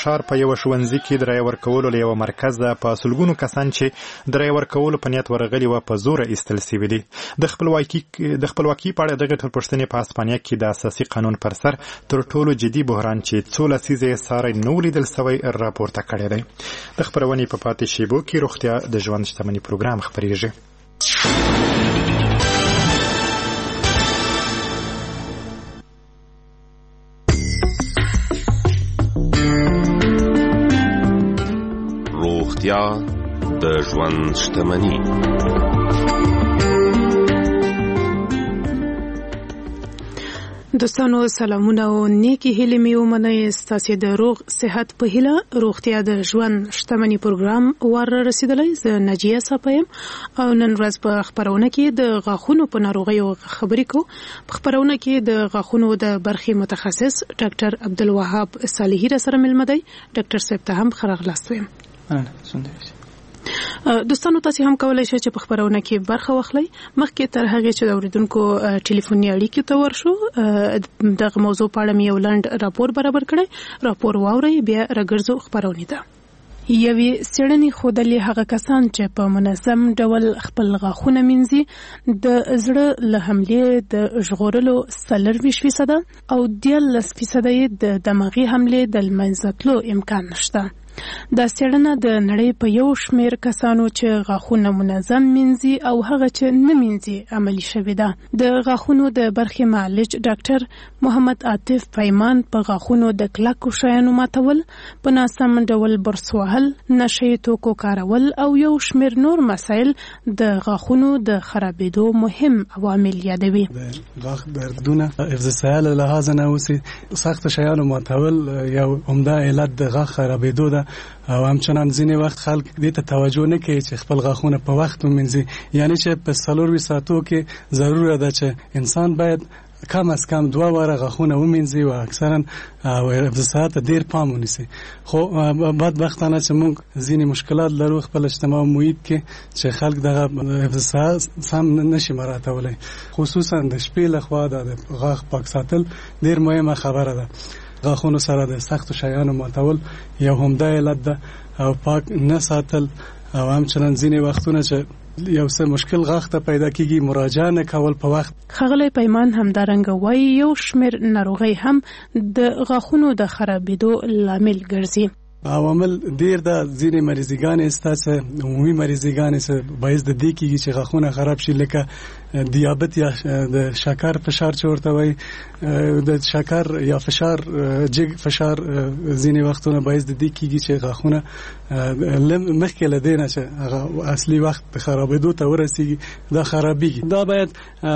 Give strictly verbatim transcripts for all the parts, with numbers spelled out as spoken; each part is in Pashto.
ښار په یو ښوونځي کې د رایې ورکولو له یو مرکزه په سلګونو کسان چې د رایې ورکولو په نیت ورغلي وه په زوره ایستل سوي دي. د خپلواکي د خپلواکي په اړه دغه ټولپوښتنې په هسپانیا کې د اساسي قانون پر سر تر ټولو جدي بحران چې څو لسیزې یې ساری نه و لیدل سوی راپورته کړی دی. د خپرونې په پاتې شیبو کې روغتیا د ژوند شتمني پروګرام خپریږي. روغتیا د ژوند شتمني. دوستانو سلامونه او نیکی هیلې مې ومنئ. ستاسې د روغ صحت په هیله روغتیا د ژوند شتمني پروګرام ور رسیدلی. زه نجیه صاحب یم او نن ورځ په خپرونه کې د غاښونو په ناروغیو خبرې کوو. په خپرونه کې د غاښونو د برخې متخصص ډاکټر عبدالوهاب صالحي را سره مېلمه دی. ډاکټر صاحب ته هم ښه راغلاست وایم. دوستانو تاسو هم کولای شئ چې په خبرونه کې برخه واخلئ. مخکې تر هغه چې د اوریدونکو ټلیفوني اړیکې ته ورشو دغه موضوع په اړه مې یو لنډ راپور برابر کړی. راپور واورئ بیا راګرځو خبرونه ته. یوې څېړنې ښودلې هغه کسان چې په منظم ډول خپل غاښونه مینځي د زړه له حملې د ژغورلو څلرویشت فیصده او دیارلس فیصده یې د دماغي حملې د له منځه تلو امکان نشته. دا څېړنه د نړۍ په یو شمېر کسانو چې غاښونه منظم مینځي او هغه چې نه مینځي عملي شوې ده. د غاښونو د برخې معالج ډاکټر محمد عاطف پیمان په غاښونو د کلکو شیانو ماتول، په ناسم ډول برس وهل، نشه یي توکو کارول او یو شمېر نور مسایل د غاښونو د خرابېدو مهم عوامل یادوي. غاښ دردونه حفظ صحه له لحاظه نه اوسي، سخت شیانو ماتول یو عمده علت د غاښ خرابېدو ده او همچنان ځینې وخت خلک دې ته توجه نه کوي چې خپل غاښونه په وخت ومینځي. یعنی چې په څلورویشت ساعتو کې ضروره ده چې انسان باید کم از کم دوه واره غاښونه ومینځي او اکثرا حفظ صحه ته ډېر پام ونیسي. خو بدبختانه چې موږ ځینې مشکلات لرو خپل اجتماع محیط کې چې خلک دغه حفظ صحه سم نشي مراعاتولی، خصوصا د شپې لخوا د غاښ پاک ساتل ډېر مهمه خبره ده. غاښونو سره د سختو شیانو ماتول یو همدا علت ده او پاک نه ساتل او همچنان ځینې وختونه چې یو څه مشکل غاښ ته پیدا کیږي مراجعه نه کول په وخت. ښاغلی پیمان همدارنګه وایي یو شمېر ناروغۍ هم د غاښونو د خرابېدو لامل ګرځي. عوامل ډیر ده. ځینې مریضګانې ستاسو عمومي مریضګانې څه باعث د دې کېږي چې غاښونه خراب شي، لکه دیابت یا د شکر فشار چې ورته وایي، د شکر یا فشار جګ فشار ځینې وختونه باعث د دې کېږي چې غاښونه مخکې له دې نه چې هغه اصلي وخت د خرابېدو ته ورسېږي دا خرابېږي. دا باید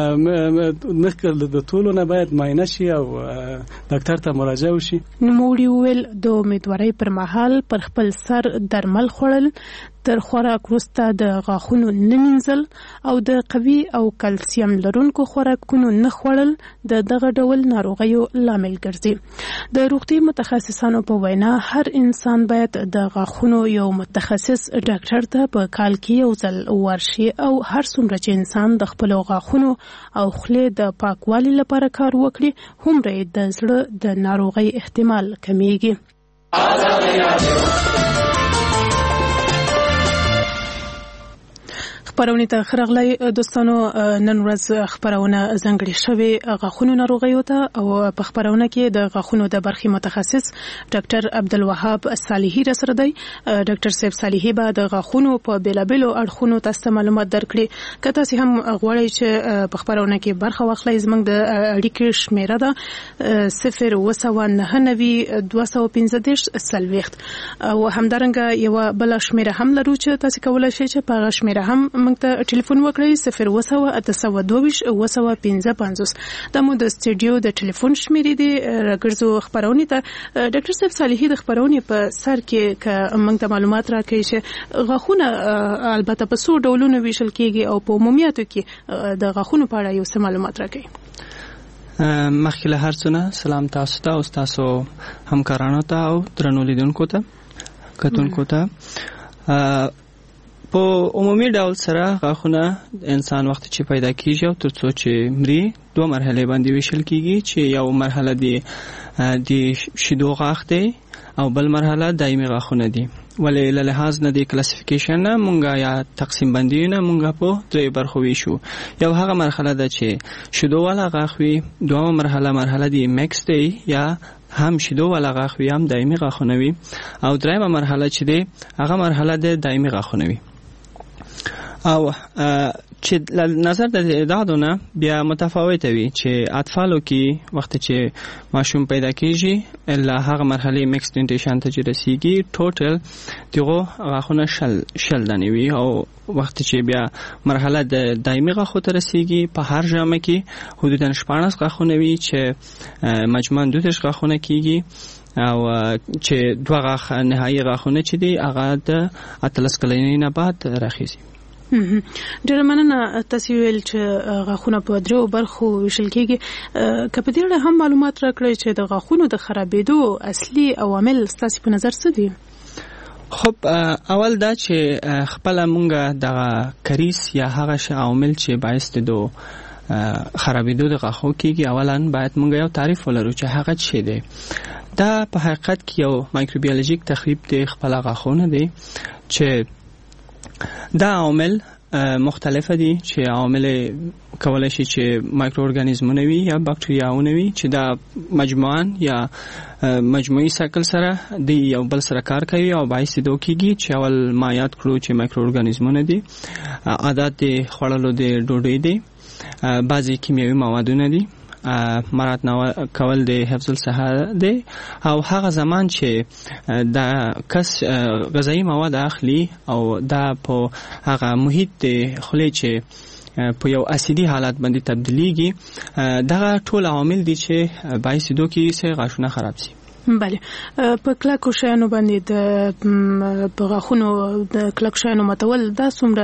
مخکې د ټولو نه باید معاینه شي او ډاکټر ته مراجعه وشي. نوموړي وویل د امیدوارۍ پر مهال پر خپل سر درمل خوړل، تر خوراک وروسته د غاښونو نه مینځل او د قوي او کلسیم لرونکو خوراکونو نه خوړل د دغه ډول ناروغیو لامل ګرځي. د روغتي متخصصانو په وینا هر انسان باید د غاښونو یو متخصص ډاکټر ته په کال کې یو ځل ورشي او هر څومره چې انسان د خپلو غاښونو او خولې د پاکوالي لپاره کار وکړي هومره د زړه د ناروغۍ احتمال کمیږي. خبرونه ته خرغلی دوستانو، نن ورځ خبرونه ځانګړې شوې غاښونو ناروغیو ته او په خبرونه کې د غاښونو د برخې متخصص ډاکټر عبدالوهاب صالحي را سره دی. ډاکټر صاحب صالحي به د غاښونو په بیلابیلو اړخونو تاسو معلومات درکړي. که تاسو هم غواړئ چې په خبرونه کې برخه واخلئ زموږ د اړیکې شمیره ده صفر اوه سوه نهه نوي دوه سوه پنځه دېرش څلوېښت او همدارنګه یوه بله شمیره هم لرو چې تاسو کولی شئ چې په هغه شمیره هم موږ ته ټلیفون وکړئ صفر اوه سوه اته سوه دوه ویشت اوه سوه پنځه پنځوس. دا مو د سټوډیو د ټلیفون شمیرې دي. راګرځو خبرونې ته. ډاکټر صاحب صالحي د خبرونې په سر کې که موږ ته معلومات راکړئ چې غاښونه البته په څو ډولونو ویشل کېږي او په عمومیاتو کې د غاښونو په اړه یو څه معلومات راکړئ. مخکې له هر څه نه سلام تاسو ته او تاسو همکارانو ته او درنو لیدونکو ته کتونکو ته. په عمومي ډول سره غاښونه انسان وخت چې پیدا کیږي او تر څو چې مري دوه مرحله باندې ویشل کیږي چې یو مرحله دی د شیدو غاښ دی او بل مرحله دایمي غاښونه دي. ولې له لحاظ نه د کلاسیفیکیشن نه مونږه یا تقسیم بندي نه مونږه په درې برخو ویشو. یو هغه مرحله ده چې شیدو والا غاښ وي، دویمه مرحله مرحله دی میکس دی یا هم شیدو والا غاښ وي هم دایمي غاښونه وي، او دریمه مرحله چې دی هغه مرحله د دایمي غاښونه وي. او چې نظر د اعدادونه بیا متفاوته وي چې اطفالو کې وخت چې ماشوم پیدا کیږي الا هغه مرحله میکس ډنټیشن ته چې رسیږي ټوټل دغه غاښونه شل شل دانې وي، او وخت چې بیا مرحله د دایمي غاښو ته رسیږي په هر جامه کې حدودا شپاړس غاښونه وي چې مجموعاً دوه دیرش غاښونه کیږي، او چې دوه غاښ نهایي غاښونه چې دي هغه د اتلس کلنۍ نه بعد راخیږي. ډېر مننه. تاسو ویل چې غاښونه په درو برخو ویشل کېږي، که په دې اړه هم معلومات راکړئ چې د غاښونو د خرابېدو اصلي عوامل ستاسو په نظر څه دي؟ خب اول دا چې خپل مونږه د کریس یا هغه عوامل چې باعث دي خرابېدو د غاښو کېږي، اولا باید مونږ یو تعریف ولرو چې هغه څه دی. دا په حقیقت کې یو مایکروبیولوژیک تخریب دی خپل غاښونه دی چې دا عوامل مختلف دي چې عوامل کولای شي چې مایکرو ارګانیزمونه وي یا باکټریاونه وي چې دا مجموعاً یا مجموعي سایکل سره د یو بل سره کار کوي او باعث دي کېږي چې اول ما یاد کړو چې مایکرو ارګانیزمونه دي، عادت د خوړلو د ډوډۍ دي، بعضي کیمیاوي موادونه دي، مراد نه کول د حفظ الصحه دی، او هغه زمان چې دا کس غذایی مواد اخلي او دا په هغه محیط د خلی چې په یو اسیدي حالت باندې تبدیلیږي، دا ټول عوامل دي چې باعث دي چې غاښونه خراب شي. بله، په کلکو شیانو باندې د غاښونو د کلکو شیانو ماتول دا څومره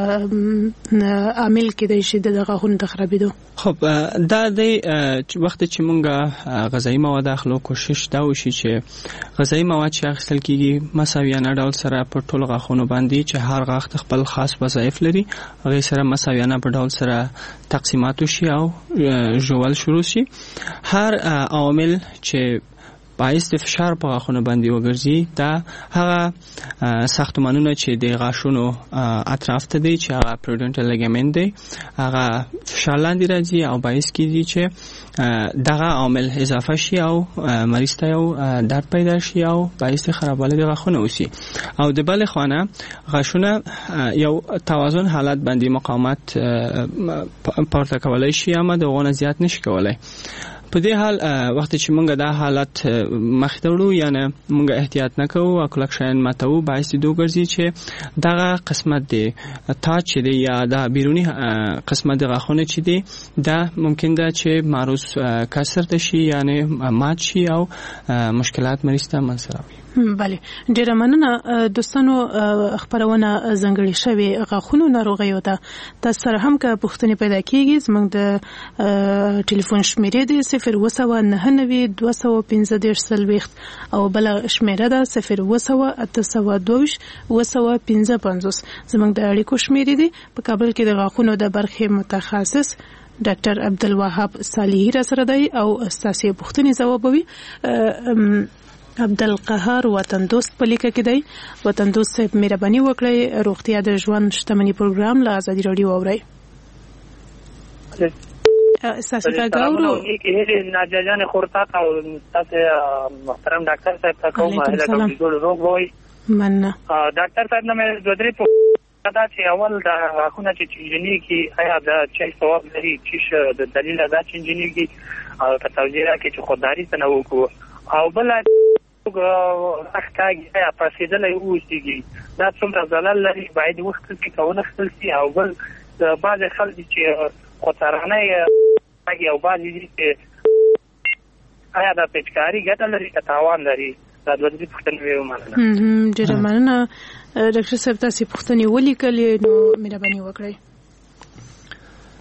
عامل کېدای شي د غاښونو د خرابېدو؟ خب دا د وخت چې مونږه غذایی مواد اخلو کوشش دا وشي چې غذایی مواد چې اخیستل کېږي مساویانه ډول سره په ټول غاښونو باندې چې هر غاښ خپل خاص وظایف لري هغه سره مساویانه په ډول سره تقسیمات وشي او ژوول شروع شي. هر عوامل چې باعث د فشار په غاښونو باندې وګرځي دا هغه ساختمانونه چې د غاښونو اطراف ته دي چې هغه پروډنټل لیګامنت دی هغه فشار لاندې راځي او باعث کیږي چې دغه عامل اضافه شي او مریض ته یو درد پیدا شي او باعث خرابوالی د غاښونو وشي. او د بل خوانه غاښونه یو توازن حالت باندې مقاومت پورته کولای شي اما دغه زیات نشي کولای. په دې حال وخت چې موږ دا حالت مخ ته وړو یعنی موږ احتیاط نکوو او کلک شیان ماتو باعث دي ګرځي چې دغه قسمت دی تا چې دی یا دا بیرونی قسمت د غاښونه چې دی دا ممکن ده چې معروض کسر شي یعنی مات شي او مشکلات مریض ته منځ راوړي. بله، ډیره مننه دوستانو. خبرونه ځنګړې شوې غاښونو ناروغیو ته تاسو سره هم که پوښتنې پیدا کیږي زموږ د ټلیفون شمیرې دی صفر اووه سوه نهه نوي دوه سوه پنځه دېرش څلوېښت او بله شمیره ده صفر اووه سوه اته سوه دوه ویشت اووه سوه پنځه پنځوس. زموږ د اړیکو شمیرې دی. په کابل کې د غاښونو د برخې متخصص ډاکټر عبدالوهاب صالحي را سره دی او ستاسو پوښتنې ځوابوي. عبدالقهار وطن دوست په لیکه کې دی. وطن دوست صاحب مهرباني وکړئ روغتیا د ژوند شتمنۍ پروګرام له ازادي راډیو اورئ. اساسي تاګاورو کې ناجا جان خورتا او تاسو محترم ډاکټر صاحب تاسو مهله کوم روغ وای مننه ډاکټر صاحب نو مې دوه درې په دا چې اول دا غاښونه چې چنجنی کې آیا دا چې ثواب لري چې د دلیل دا چنجنی کې او تاسو کې چې خودداري څنګه وکړو او بل راکاږي یا پاسېدلې اوسېږي دا څومره زلال لري باید وخت کې کونه خپل سي او بل بعض خلک چې خطرانه یې او بعض چې آیا دا پېچکاري ګټه لري که تاوان لري دا د دې پوښتنې ومنله. ډېره مننه ډاکټر صاحب تاسو پوښتنې ولیکلې نو مهرباني وکړئ.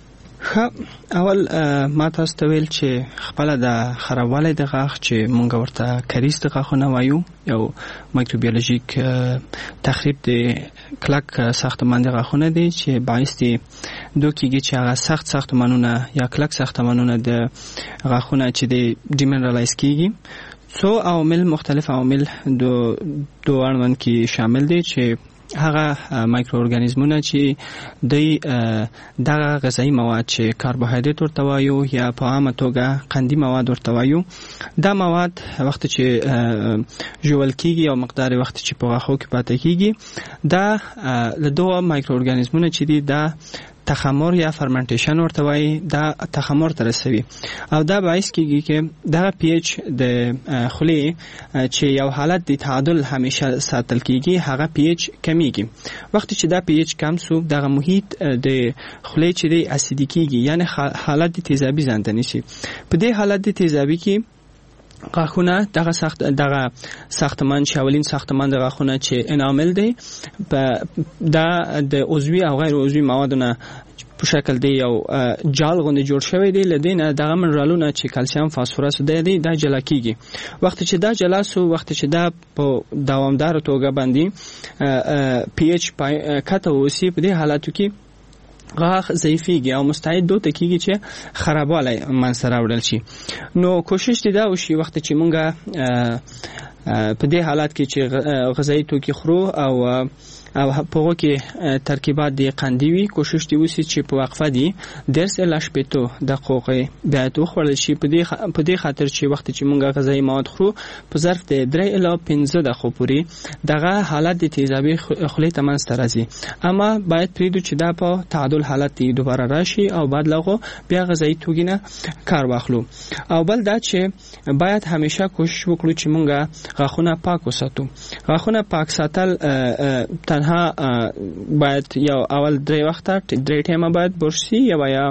خ اول ما تاسو ته ویل چې خپل د خرابوالی د غاښ چې مونږ ورته کریز د غاښونه وایو یو مایکروبیولوژیک تخریب د کلک ساختمان د غاښونه دی چې باعث دی دوکیږي چې هغه سخت ساختمانونه یا کلک ساختمانونه د غاښونه چې د ډیمینرالایز کیږي څو عوامل مختلف عوامل دو دو اړوند کې شامل دي چې هغه مایکرو ارګانیزمونه چې د دغه غذایی مواد چې کاربوهایډریټ ورته وایو یا په عامه توګه قندي مواد ورته وایو دا مواد وخت چې ژوول کیږي او مقدار وخت چې په غاښو کې پاتې کیږي دا له دوه مایکرو ارګانیزمونه چې دي دا تخمر یا فرمنټیشن ورته وایي دا تخمر ته رسوي او دا باعث کیږي چې دا پی ایچ د خولې چې یو حالت د تعادل همیشه ساتل کیږي هغه پی ایچ کمیږي وخت چې دا پی ایچ کم سو دغه محیط د خولې چې د اسیدی کیږي یعنی حالت د تیزابي ځان ته نشي په دې حالت د تیزابي کې غاښونه دغه سخت دغه ساختمان شاولین ساختمان د غاښونه چې انامل دی په دا د عضوي او غیر عضوي موادونه په شکل دی یو جال غوندې جوړ شوی دی لدینه دغه منرالونه چې کلسیم فاسفورس دی دا جلا کیږي وخت چې دا جلا سو وخت چې دا په دوامدار توګه باندې پی ایچ کته وسی په دې حالاتو کې غاښ ضعیفیږي او مستعد دوته کیږي چې خرابوالی منځته راوړل شي نو کوشش دې دا وشي وخت چې مونږه په دې حالات کې چې غذایی توکي خورو او او په هغه کې ترکیبات دي قندي وي کوشش دی وسی چې په وقفه دي درس لاش پېتو د قوقې بیا تو خورل شي په دې په دې خاطر چې وخت چې مونږه غذایی مواد خورو په ظرف د درې الی پنځه دقیقو پورې دغه حالت د تیزابي خولې ته منځته راځي اما باید پریدو چې دا په تعادل حالت دی دوباره راشي او بعد لغو بیا غذایی توکي نه کار واخلو او بل دا چې باید همیشه کوشش وکړو چې مونږه غاښونه پاک وساتو غاښونه پاک ساتل ها باید یو اول درې وخته درې ټیمه باید برشي یا یا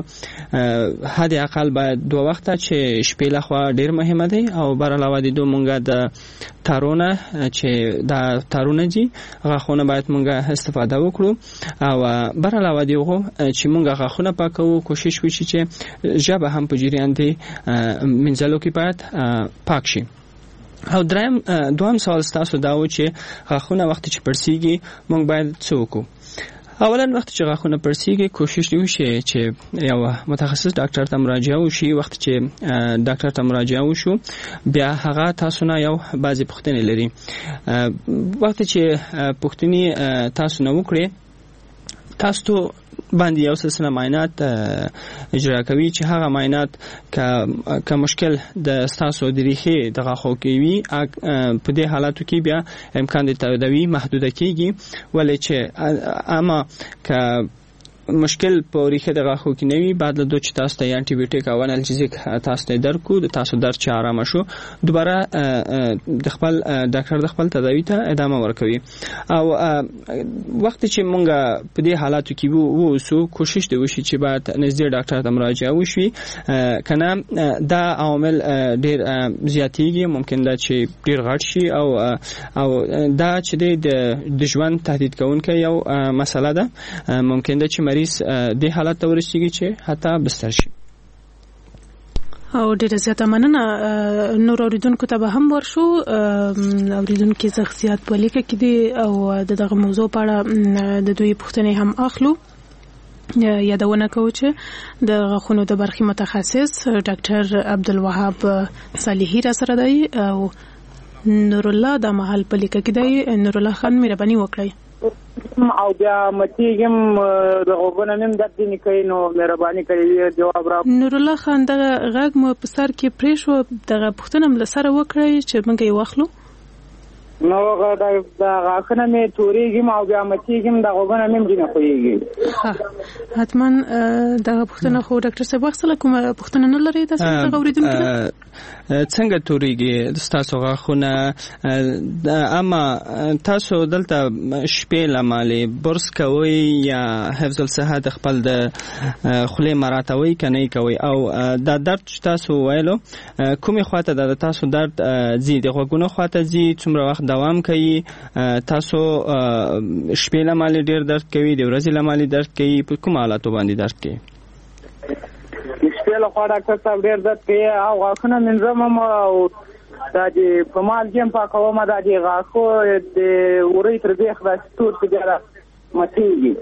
حد اقل باید دوه وخته چې شپې لخوا ډیر مهمه دی او بر علاوه د دوه مونږه د تارونه چې دا تارونه دي غاښونه باید مونږه استفاده وکړو او بر علاوه دی غو چې مونږه غاښونه پاکو کوشش وشي چې ژبه هم په جریان دی منځلو کې باید پاک شي او دریم دوام سوال تاسو دا و چې غاښونه وخت چې پړسیږي مونږ باید څه وکړو اولا وخت چې غاښونه پړسیږي کوشش دی وشي چې یو متخصص ډاکټر ته مراجعه وشي وخت چې ډاکټر ته مراجعه وشو بیا هغه تاسو نه یو بعضی پوښتنې لري وخت چې پوښتنې تاسو نه وکړي تاسو باندې یو سلسله معاینات اجرا کوي چې هغه معاینات که که مشکل د تاسو د ریښې د غاښو کې وي په دې حالاتو کې بیا امکان د تداوی محدوده کیږي ولې چې اما که مشکل په ریښه د غاښو کې نه وي بعد له دوه چې تاسو ته انټي بیوټیک او انالجیزیک تاسو ته درکو د تاسو درد چې آرام شو دوباره د خپل ډاکټر د خپل تداوی ته ادامه ورکوي او وخت چې مونږ په دې حالاتو کې وو وو کوشش دی وشي چې بعد نږدې ډاکټر ته مراجعه وشي کنه دا عوامل ډیر زیاتېږي ممکن دا چې ډیر غټ شي او او دا چې د ژوند تهدید کوونکی یو مسله ده ممکن دا چې مریض د حالت ته ورسیږي چې حتی بستر شي او ډیره زیاته مننه نور اوریدونکو ته به هم ورشو اوریدونکو شخصیت په لیکه کې دي او دغه موضوع په اړه د دوی پوښتنې هم اخلو یادونه کوو چې د غاښونو د برخې متخصص ډاکټر عبدالوهاب صالحي را سره دی او نور الله د محل په لیکه کې دی نور الله خان مهرباني وکړئ او بیا متیګم د غوګونم نیم د دې کوي نو مهرباني کړئ جواب را نور الله خان دغه غږ مو په سر کې پرې شو دغه پوښتنه مل سره وکړئ چې موږ یې واخلو نو هغه د غاښونه مې تورېږم او بیا متیګم د غوګونم نیم دې نه کوي حتما دغه پوښتنه خو ډاکټر صاحب وخت کومه پوښتنه نه لري تاسو ته اوریدونکو څنګه تورېږي تاسو غاښونه اما تاسو دلته شپې لمالې برس کوي یا حفظ الصحه د خپل د خولې مراتوي کني کوي او دا درد تاسو وایلو کومه خواته د تاسو درد زی د غوګونو خواته زی څومره وخت دوام کوي تاسو شپې لمالې ډیر درد کوي د ورځې لمالې درد کوي په کوم حالاتو باندې درد کوي دې لخوا ډاکټر صاحب ډېر درد کوي او غاښونه مینځم هم او دا چې په مالګې هم پاکوم دا چې غاښو د وری تر بیخ داسې تور چې بیا ماتېږي.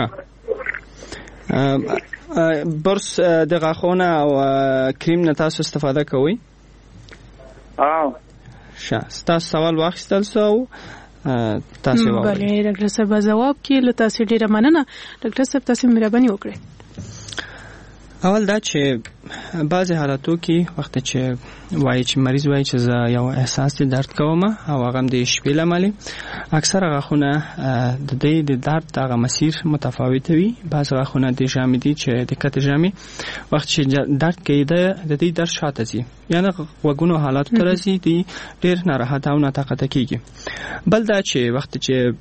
برس د غاښونه او کریم نه تاسو استفاده کوئ؟ او ښه ستاسو سوال واخیستل سو تاسو واورئ. بله ډاکټر صاحب ځواب کې له تاسو ډیره مننه. ډاکټر صاحب تاسو مهرباني وکړئ. اول دا چې بعضی حالاتو کې وخت چې وایي چې مریض وایي چې زه یو احساس درد کوم او هغه د شپې لامل اکثر غاښونه د دې د درد هغه مسیر متفاوت وي. بعض غاښونه د ژامې دي چې د کته ژامې وخت چې درد کوي د دې درد شاته ځي یعنی وګونو حالاتو ته راځي دي ډېر ناراحت او ناطاقته کېږي. بل دا چې وخت چې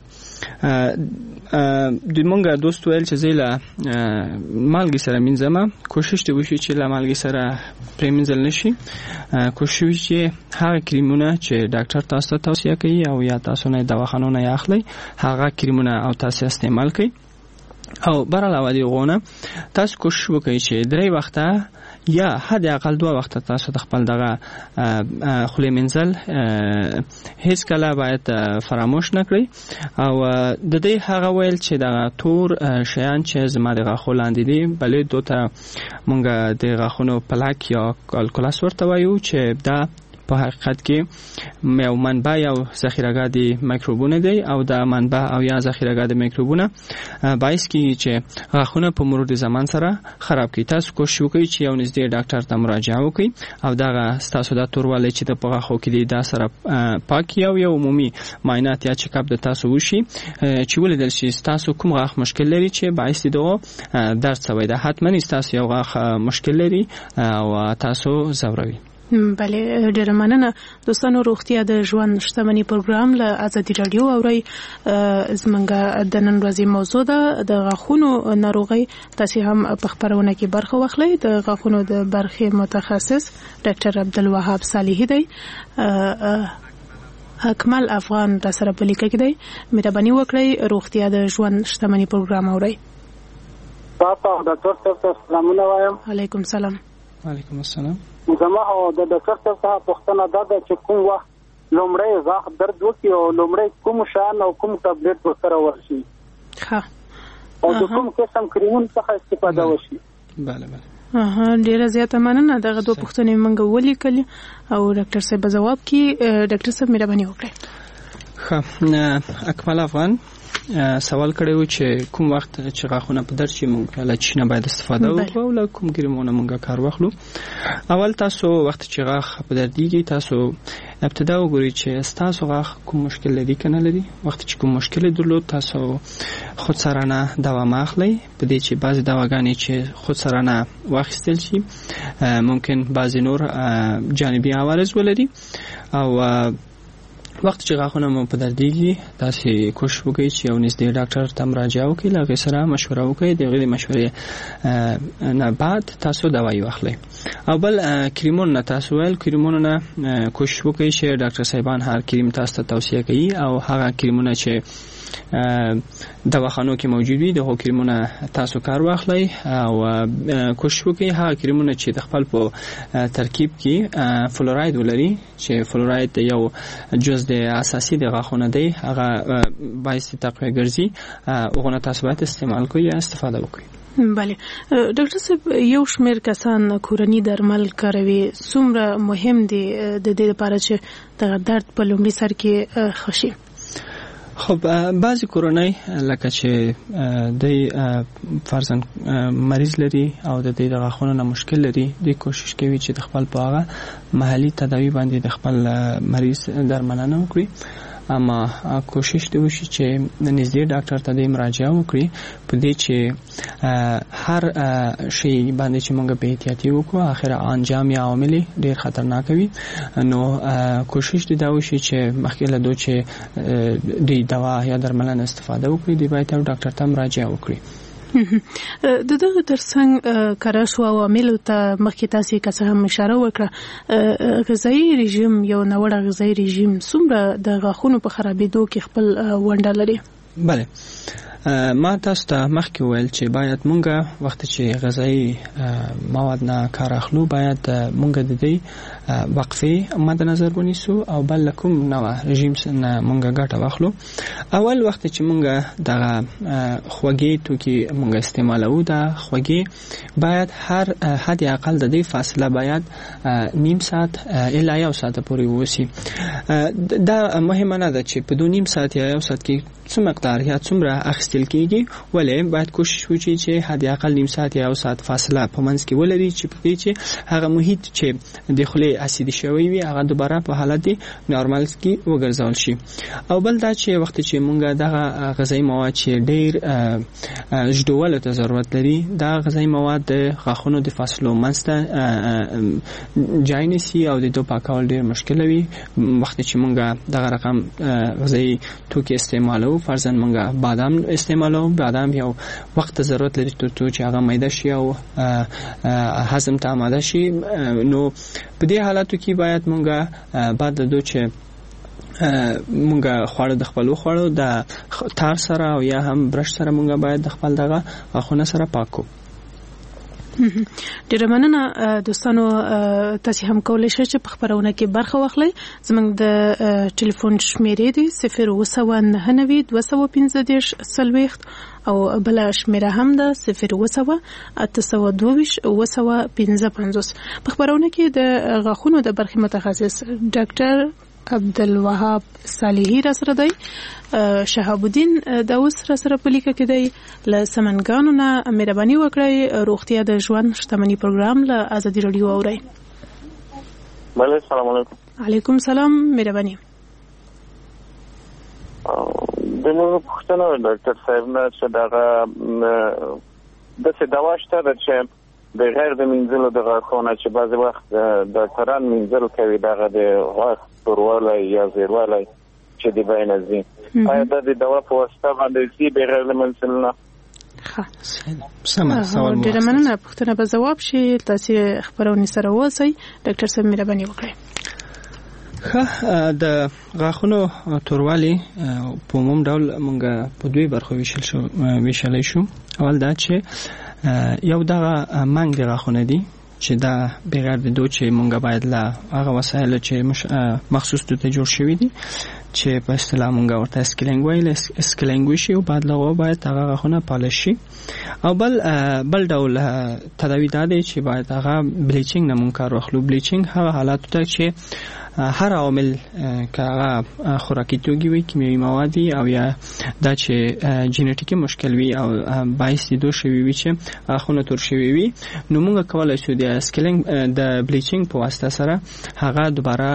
د مونږه دوست ویل چې زه له مالګې سره مینځم کوشش دې وشي چې له مالګې سره پرې مینځل نشي. کوشش چې هغه کریمونه چې ډاکټر تاسو ته توصیه کوي او یا تاسو نه دواخانو نه اخلي هغه کریمونه او تاسو استعمال کوي او بر علاوه دی غونه تاسو کوشش وکړئ چې درې وخته یا حد اقل دوه وخته تاسو د خپل دغه خولې منځل هیڅ کله باید فراموش نکړئ او د دې هغه ویل چې د تور شیان چې زما د غاښو لاندې دي بلې دوته مونږ د غاښونو پلاک یا کالکولاس ورته وایو چې دا په حقیقت کې یو منبع یا ذخیره‌ګاه د میکروبونه دی او د منبع او یا ذخیره‌ګاه د میکروبونه باعث کیږي چې غاښونه په مرور د زمان سره خراب کړي. تاسو کوشش وکړئ چې یو نږدې ډاکټر ته مراجعه وکړئ او دغه ستاسو د توروالی چې د په غاښو کې دی دا سره پاک یا یو عمومي معاینات یا چیک اپ د تاسو وشي چې ولیدل شي تاسو کوم غاښ مشکل لري چې باعث دی دغه درد شوی ده. حتما تاسو یو غاښ مشکل لري او تاسو زوروي. بله ډیره مننه. دوستانو روغتیا د ژوند شتمنۍ پروګرام له ازادي رادیو اوري. زمونږه د نن ورځې موضوع ده د غاښونو ناروغي. تاسو هم په خبرونه کې برخه واخلئ. د غاښونو د برخې متخصص ډاکټر عبدالوهاب صالحي دی. اکمل افغان را سره په لیکه کې دی. مهرباني وکړئ روغتیا د ژوند شتمنۍ پروګرام اورئ. تاسو ډاکټر صاحب سلامونه وایم. علیکم سلام. وعلیکم السلام. زما او د ډاکټر صاحب پوښتنه دا ده چې کوم وخت لومړی غاښ درد وکړي او لومړی کوم شیان او کوم ټابلیټ ورسره ورشي ښه او د کوم قسم کریمونو څخه استفاده وشي. بله بله اها ډیره زیاته مننه. دغه دوه پوښتنې موږ ولیکلې او ډاکټر صاحب جواب کې ډاکټر صاحب مهرباني وکړئ. ښه اکمل افغان سوال کړی و چې کوم وخت چې غاښونه په درد شي موږ له چینه باید استفاده وکړو او له کوم کریمونه موږ کار واخلو. اول تاسو وخت چې غاښ په دردیږي تاسو ابتدا وګورئ چې ستاسو غاښ کوم مشکل لري که نه لري. وخت چې کوم مشکل درلود تاسو خود سرانه دوا ماخلی په دې چې بعضې دواګانې چې خود سرانه واخیستل شي ممکن بعضې نور جانبي عوارض ولري او وخت چې غاښونه مو په دردیږي تاسې کوشش وکړئ چې یو نږدې ډاکټر ته مراجعه وکړئ له هغې سره مشوره وکړئ د هغې د مشورې نه بعد تاسو دوایي واخلئ. او بل کریمونو نه تاسو ویل کریمونو نه کوشش وکړئ چې ډاکټر صاحبان هر کریم تاسو ته توصیه کوي او هغه کریمونه چې دواخانو کې موجود وي دغه کریمونه تاسو کار واخلئ او کوشش وکړئ هغه کریمونه چې د خپل په ترکیب کې فلوراید ولري چې فلوراید یو جز د اساسي د غاښونو دی هغه باعث تقویه ګرځي هغه تاسو باید استعمال کړئ یا استفاده وکړئ. بله ډاکټر صاحب یو شمېر کسان کورني درمل کاروي. څومره مهم دی د دې لپاره چې د درد په لومړي سر کې ښه شي؟ خب بعضی کورنۍ لکه چې د فرضاً مریض لري او د دې د غاښونو نه مشکل لري د کوشش کوي چې د خپل په هغه محلي تداوی باندې د خپل مریض درملنه وکړي. اما کوشش دی وشي چې نږدې ډاکټر ته د مراجعه وکړي په دې چې هر شی باندې چې موږ به احتیاطي وکړو اخر انجام یا عوامل ډیر خطرناک وي. نو کوشش دی دا وشي چې مخکې له دوی چې د دوا یا درملنه استفاده وکړي دی باید ډاکټر ته مراجعه وکړي. د دغه ترڅنګ کارشو عوامل ته مخکې تاسو که څه هم اشاره وکړه غذایی رژیم یو نوړه غذایی رژیم څومره د غاښونو په خرابېدو کې خپل ونډه لري؟ بله ما تاسو ته مخکې ویل چې باید مونږه وخت چې غذایی مواد نه کار اخلو باید مونږ د دې وقفه مد نظر ونیسو او بل کوم نوع رژیم نه مونږه ګټه واخلو. اول وخت چې مونږه دغه خوږی توکي مونږ استعمالو دا خوږی باید هر حد اقل د دې فاصله باید نیم ساعت الی یو ساعت پورې وسی. دا مهمه نه ده چې په دو نیم ساعت یا یو ساعت کې څو مقدار یا څومره اخیستل کیږي، ولې باید کوشش وکړي چې حد اقل نیم ساعت یا یو ساعت فاصله په منځ کې ولري چې په دې چې هغه محیط چې د خولې اسیدي شوی وي هغه دوباره په حالت نورمال کې وګرځول شي. او بل دا چې وخت چې مونږه دغه غذایی مواد چې ډېر ژډول ته ضرورت لري، دا غذایی مواد د غاښونو د فاصلو منځ ته جای نیسي او د دوی پاکول ډېر مشکل وي. وخت چې مونږه دغه رقم غذایی توکي استعمالو، فرضاً مونږه بادام استعمالو، بادام یو وخت ضرورت لري تر چې هغه میده شي او هضم ته آماده شي. نو په دې حالاتو کې باید مونږه بعد د دوی چې مونږه خواړه د خپل خوړو د تار سره او یا هم برش سره مونږه باید د خپل دغه غاښونه سره پاکو. ډیره مننه دوستانو، تاسو هم کولای شئ چې په خبرونه کې برخه واخلئ. زموږ د ټلیفون شمیرې دی صفر اوه سوه نهه نوي دوه سوه پنځه دېرش څلوېښت او بل شمیره هم ده صفر اوه سوه اته سوه دوه ویشت اوه سوه پنځه پنځوس. په خبرونه کې د غاښونو د برخې متخصص ډاکټر عبدالوهاب صالحي را سره دی. شهاب الدین دا اوس را سره په لیکه کې دی. له سمنګانو نه مهرباني وکړئ روغتیا د ژوند شتمنۍ پروګرام له ازادي رادیو اورئ. بله، السلام علیکم. علیکم السلام، مهرباني. د موږ پوښتنه ډاکټر صاحب نه چې دغه داسې دوا شته ده چې د غیر د مینځلو د غاښونو چې بعضې وخت ډاکټران مینځل کوي دغه د غاښ توروالی یا زیروالی چې د بینه ځي، آیا دا د دوا په واسطه باندې ځي بغیر د مینځلو نه؟ ښه، ډېره مننه. پوښتنه به ځواب شي. تاسو خبرونه سره اوسئ. ډاکټر صاحب مهرباني وکړئ. ښه، د غاښونو توروالی په عموم ډول مونږ په دوی برخو ویشل شو ویشلای شو. اول دا چې یو دغه منګ د غاښونه دي چې دا بغیر د دوی چې مونږ باید له هغه وسایل چې مخصوص ته جوړ شوي دي چې په اصطلاح مونږ ورته اسکلینګ وایي اسکلینګ وشي او بعد له باید هغه غاښونه پالش شي. او بل بل ډول تداوی دا دی چې باید هغه بلیچینګ نه مونږ کار واخلو. بلیچینګ هغه حالاتو ته چې هر عامل که هغه خوراکي توکي وي، کیمیاوي مواد او یا دا چې جینټیکي مشکل وي او باعث دي شوی وي چې غاښونه تور شوی وي، نو موږ کولای شو د اسکلینګ د بلیچینګ په واسطه سره هغه دوباره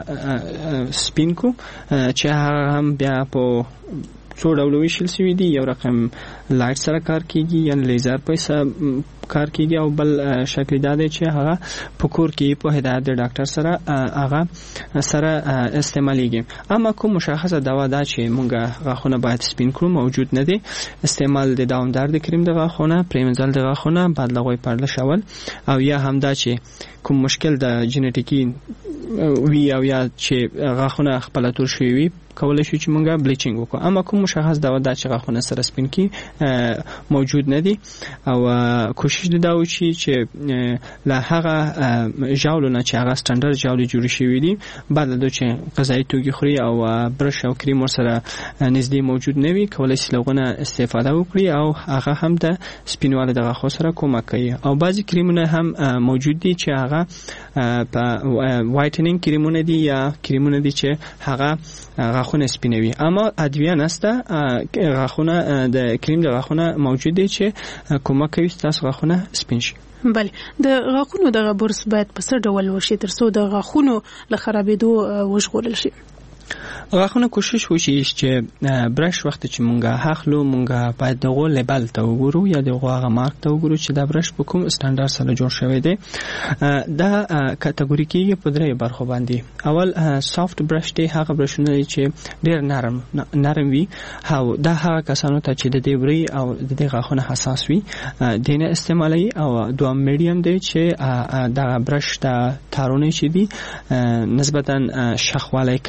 سپین کو چې هغه هم بیا په څو ډول ویشل شوی دي. یو رقم لایټ سره کار کیږي یا لیزر په کار کیږي او بل شکل دا دی چې هغه په کور کې په هدایت د ډاکټر سره هغه سره استعماليږي. اما کوم مشخصه دوا دا چې مونږه غاښونه باید سپین کړو موجود نه دی. استعمال د دوامدار د کریم د غاښونه، پریمنځل د غاښونه، بعد لغوي پرلش اول، او یا هم دا چې کوم مشکل د جینټیکي وی او یا چې غاښونه خپل تور شوی وي کولای شو چې مونږه بلیچینګ وکړو. اما کوم مشخص دوا دا چې غاښونه سره سپین کی موجود نه دي. او کوشش دا وشي چې له هغه ژاولو نه چې هغه سټانډرډ ژاولې جوړ شوی دي بعد د چې غذایی توکي خوري او برش او کریم سره نږدې موجود نه وي، کولای شي لغونه استفاده وکړي او هغه هم د سپینوالي د غاښو سره کومک کوي. او بعضی کریمونه هم موجود دي چې هغه په وایټنینګ کریمونه دي یا کریمونه دي چې هغه غاښونه سپینوي. اما ادویه نسته، غاښونه د کریم د غاښونه موجود دي چې کومک کوي تاسو غاښونه سپین شي. بله، د غاښونو دغه برس باید په څه ډول وشي ترڅو د غاښونو له خرابېدو وژغورل شي؟ غاښونه کوشش وشي چې برش وخت چې مونږه اخلو مونږه باید دغه لیبل ته وګورو یا دغه هغه مارک ته وګورو چې دا برش په کوم سټانډرډ سره جوړ شوی دی. دا کټګوري کې په درې برخو باندې. اول سافت برش دی، هغه برشونه چې ډېر نرم نرم وي، او دا هغه کسانو ته چې د دې وری او د دې غاښونه حساس وي دینه استعمالي. او دوام میډیم دی چې دا برش د تارونه چې دي نسبتا شخوالی کم لري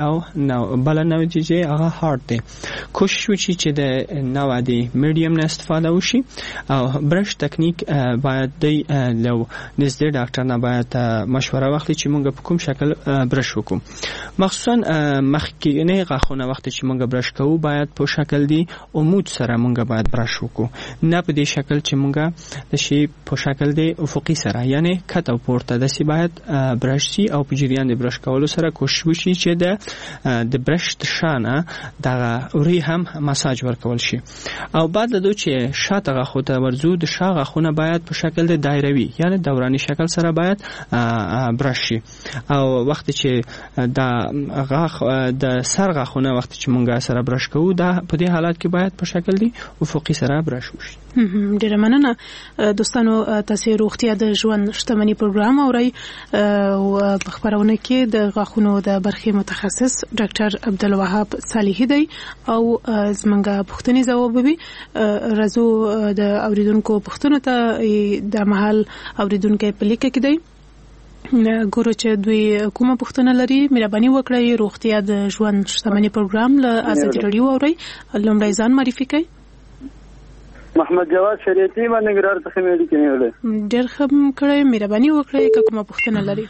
او نو بل نتیجه هغه هارت دی. کوشش وشي چې د نو د میډیم نه استفاده وشي او برش تکنیک باید د لو نزدې ډاکټر نه باید مشوره واخلي چې موږ په کوم شکل برش وکړو. مخصوصا مخکینه غاښونه وخت چې موږ برش کوو باید په شکل دی عمود سره موږ باید برش وکړو، نه په دې شکل چې موږ د شی په شکل دی افقي سره، یعنی کته او پورته د سی باید برش شي او په جریان د برش کولو سره کوشش وشي چې د د برش شانه د اوري هم مساج ورکول شي. او بعد له دوی چې شاته غاښو ته ورزو د شا غاښونه باید په شکل د دایروي یعنی دوراني شکل سره باید برش شي. او وخت چې د غاښ د سر غاښونه وخت چې مونږه سره برش کوو دا په دې حالت کې باید په شکل دی افقي سره برش وشي. ډیره مننه دوستانو، تاسو روغتیا د ژوند شتمنۍ پروګرام اورئ او په خبرونه کې د غاښونو د برخې متخصص ډاکټر عبدالوهاب صالحي دی او زمونږه پوښتنې ځواب وي. راځو د اوریدونکو پوښتنو ته د محل اوریدونکو په لیکه کې دی. ګورو چې دوی کومه پوښتنه لري، مهرباني وکړئ روغتیا د ژوند شتمنۍ پروګرام له ازادي رادیو اورئ. لومړی ځان معرفي کړئ. محمد جواد شریعتی باندې نګرار څخه مې لیکنه وله. ډېر ښه کړئ، مهرباني وکړئ که کومه پوښتنه لري.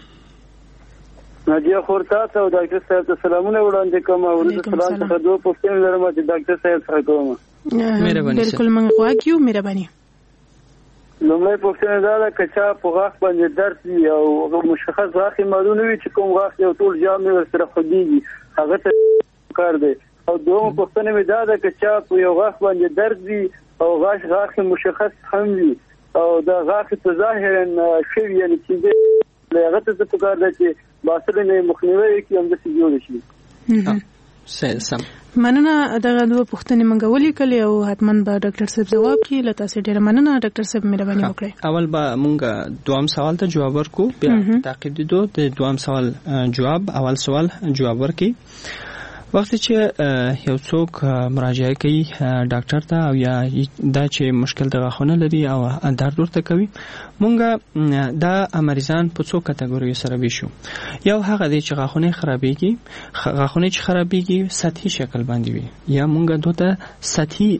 نادیه خورتا ته او ډاکټر صاحب ته سلامونه وړاندې کوم. او د سلام څخه دوه پوښتنې لرم چې ډاکټر صاحب څخه کوم. مهرباني. بالکل موږ غواړو، مهرباني. لومړی پوښتنه دا ده که چا په غاښ باندې درد وي او مشخص غاښي معلوم وي چې کوم غاښ یو ټول جام یې ورسره خوږېږي هغه ته کار دی. او دویمه پوښتنه مې دا ده که چا په یو غاښ باندې درد وي او غاښ غاښي مشخص هم وي او د غاښ په ظاهرا شوي یعنی چې هغه ته څه پکار ده چې باصله نه مخنیوی وکړي همداسې جوړ شي. سم مننه. دغه دوه پوښتنې مونږ ولیکلې او حتما به ډاکټر صاحب جواب کړي. له تاسو ډیره مننه ډاکټر صاحب، مهرباني وکړئ. اول به مونږ دوام سوال ته جواب ورکو، بیا تعقیب دي د دوام سوال جواب. اول سوال جواب ورکړي. وخت چې یو څوک مراجعه کوي ډاکټر ته او یا دا چې مشکل د غاښونو لري او درد ورته کوي، مونږ دا مریضان په څو کټګوریو سره ویشو. یو هغه دی چې غاښونه خرابېږي، غاښونه چې خرابېږي سطحي شکل باندې وي، یا مونږ دوته سطحي